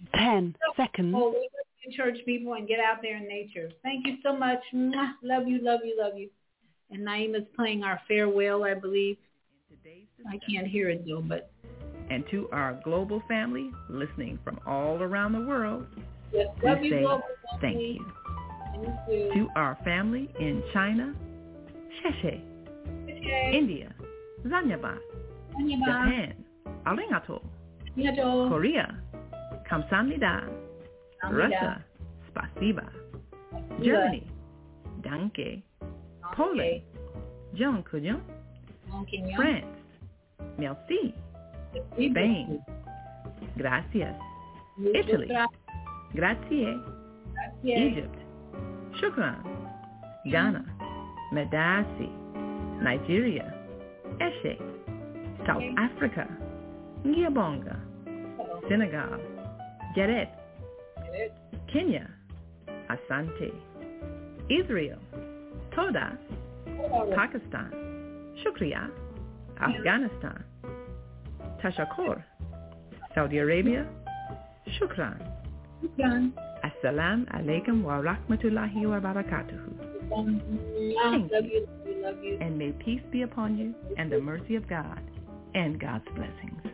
E: ten seconds.
A: Oh, we love church people and get out there in nature. Thank you so much. Mwah. Love you, love you, love you. And Naima's playing our farewell, I believe. I can't hear it though, but.
H: And to our global family listening from all around the world,
A: yes,
H: we
A: love you,
H: say
A: global
H: thank
A: family.
H: you.
A: Thank you.
H: To our family in China, Sheshe.
A: Okay.
H: India, Zanyaba.
A: Zanyaba.
H: Japan, Arigato.
A: Arigato.
H: Korea, Kamsamnida. Russia, Spasiba. Germany, Danke. Poland, Jean Couillon. France, Merci. Spain, Gracias. Italy, Grazie. Egypt, Shukran. Ghana, Medasi. Nigeria, Eshe. South Africa, Ngiyabonga. Senegal, Geret. Kenya, Asante. Israel, Toda. Pakistan, Shukriya. Afghanistan, Tashakkur. Saudi Arabia, Shukran.
A: Shukran.
H: Assalamu alaikum wa rahmatullahi wa barakatuhu. Thank you. And may peace be upon you and the mercy of God and God's blessings.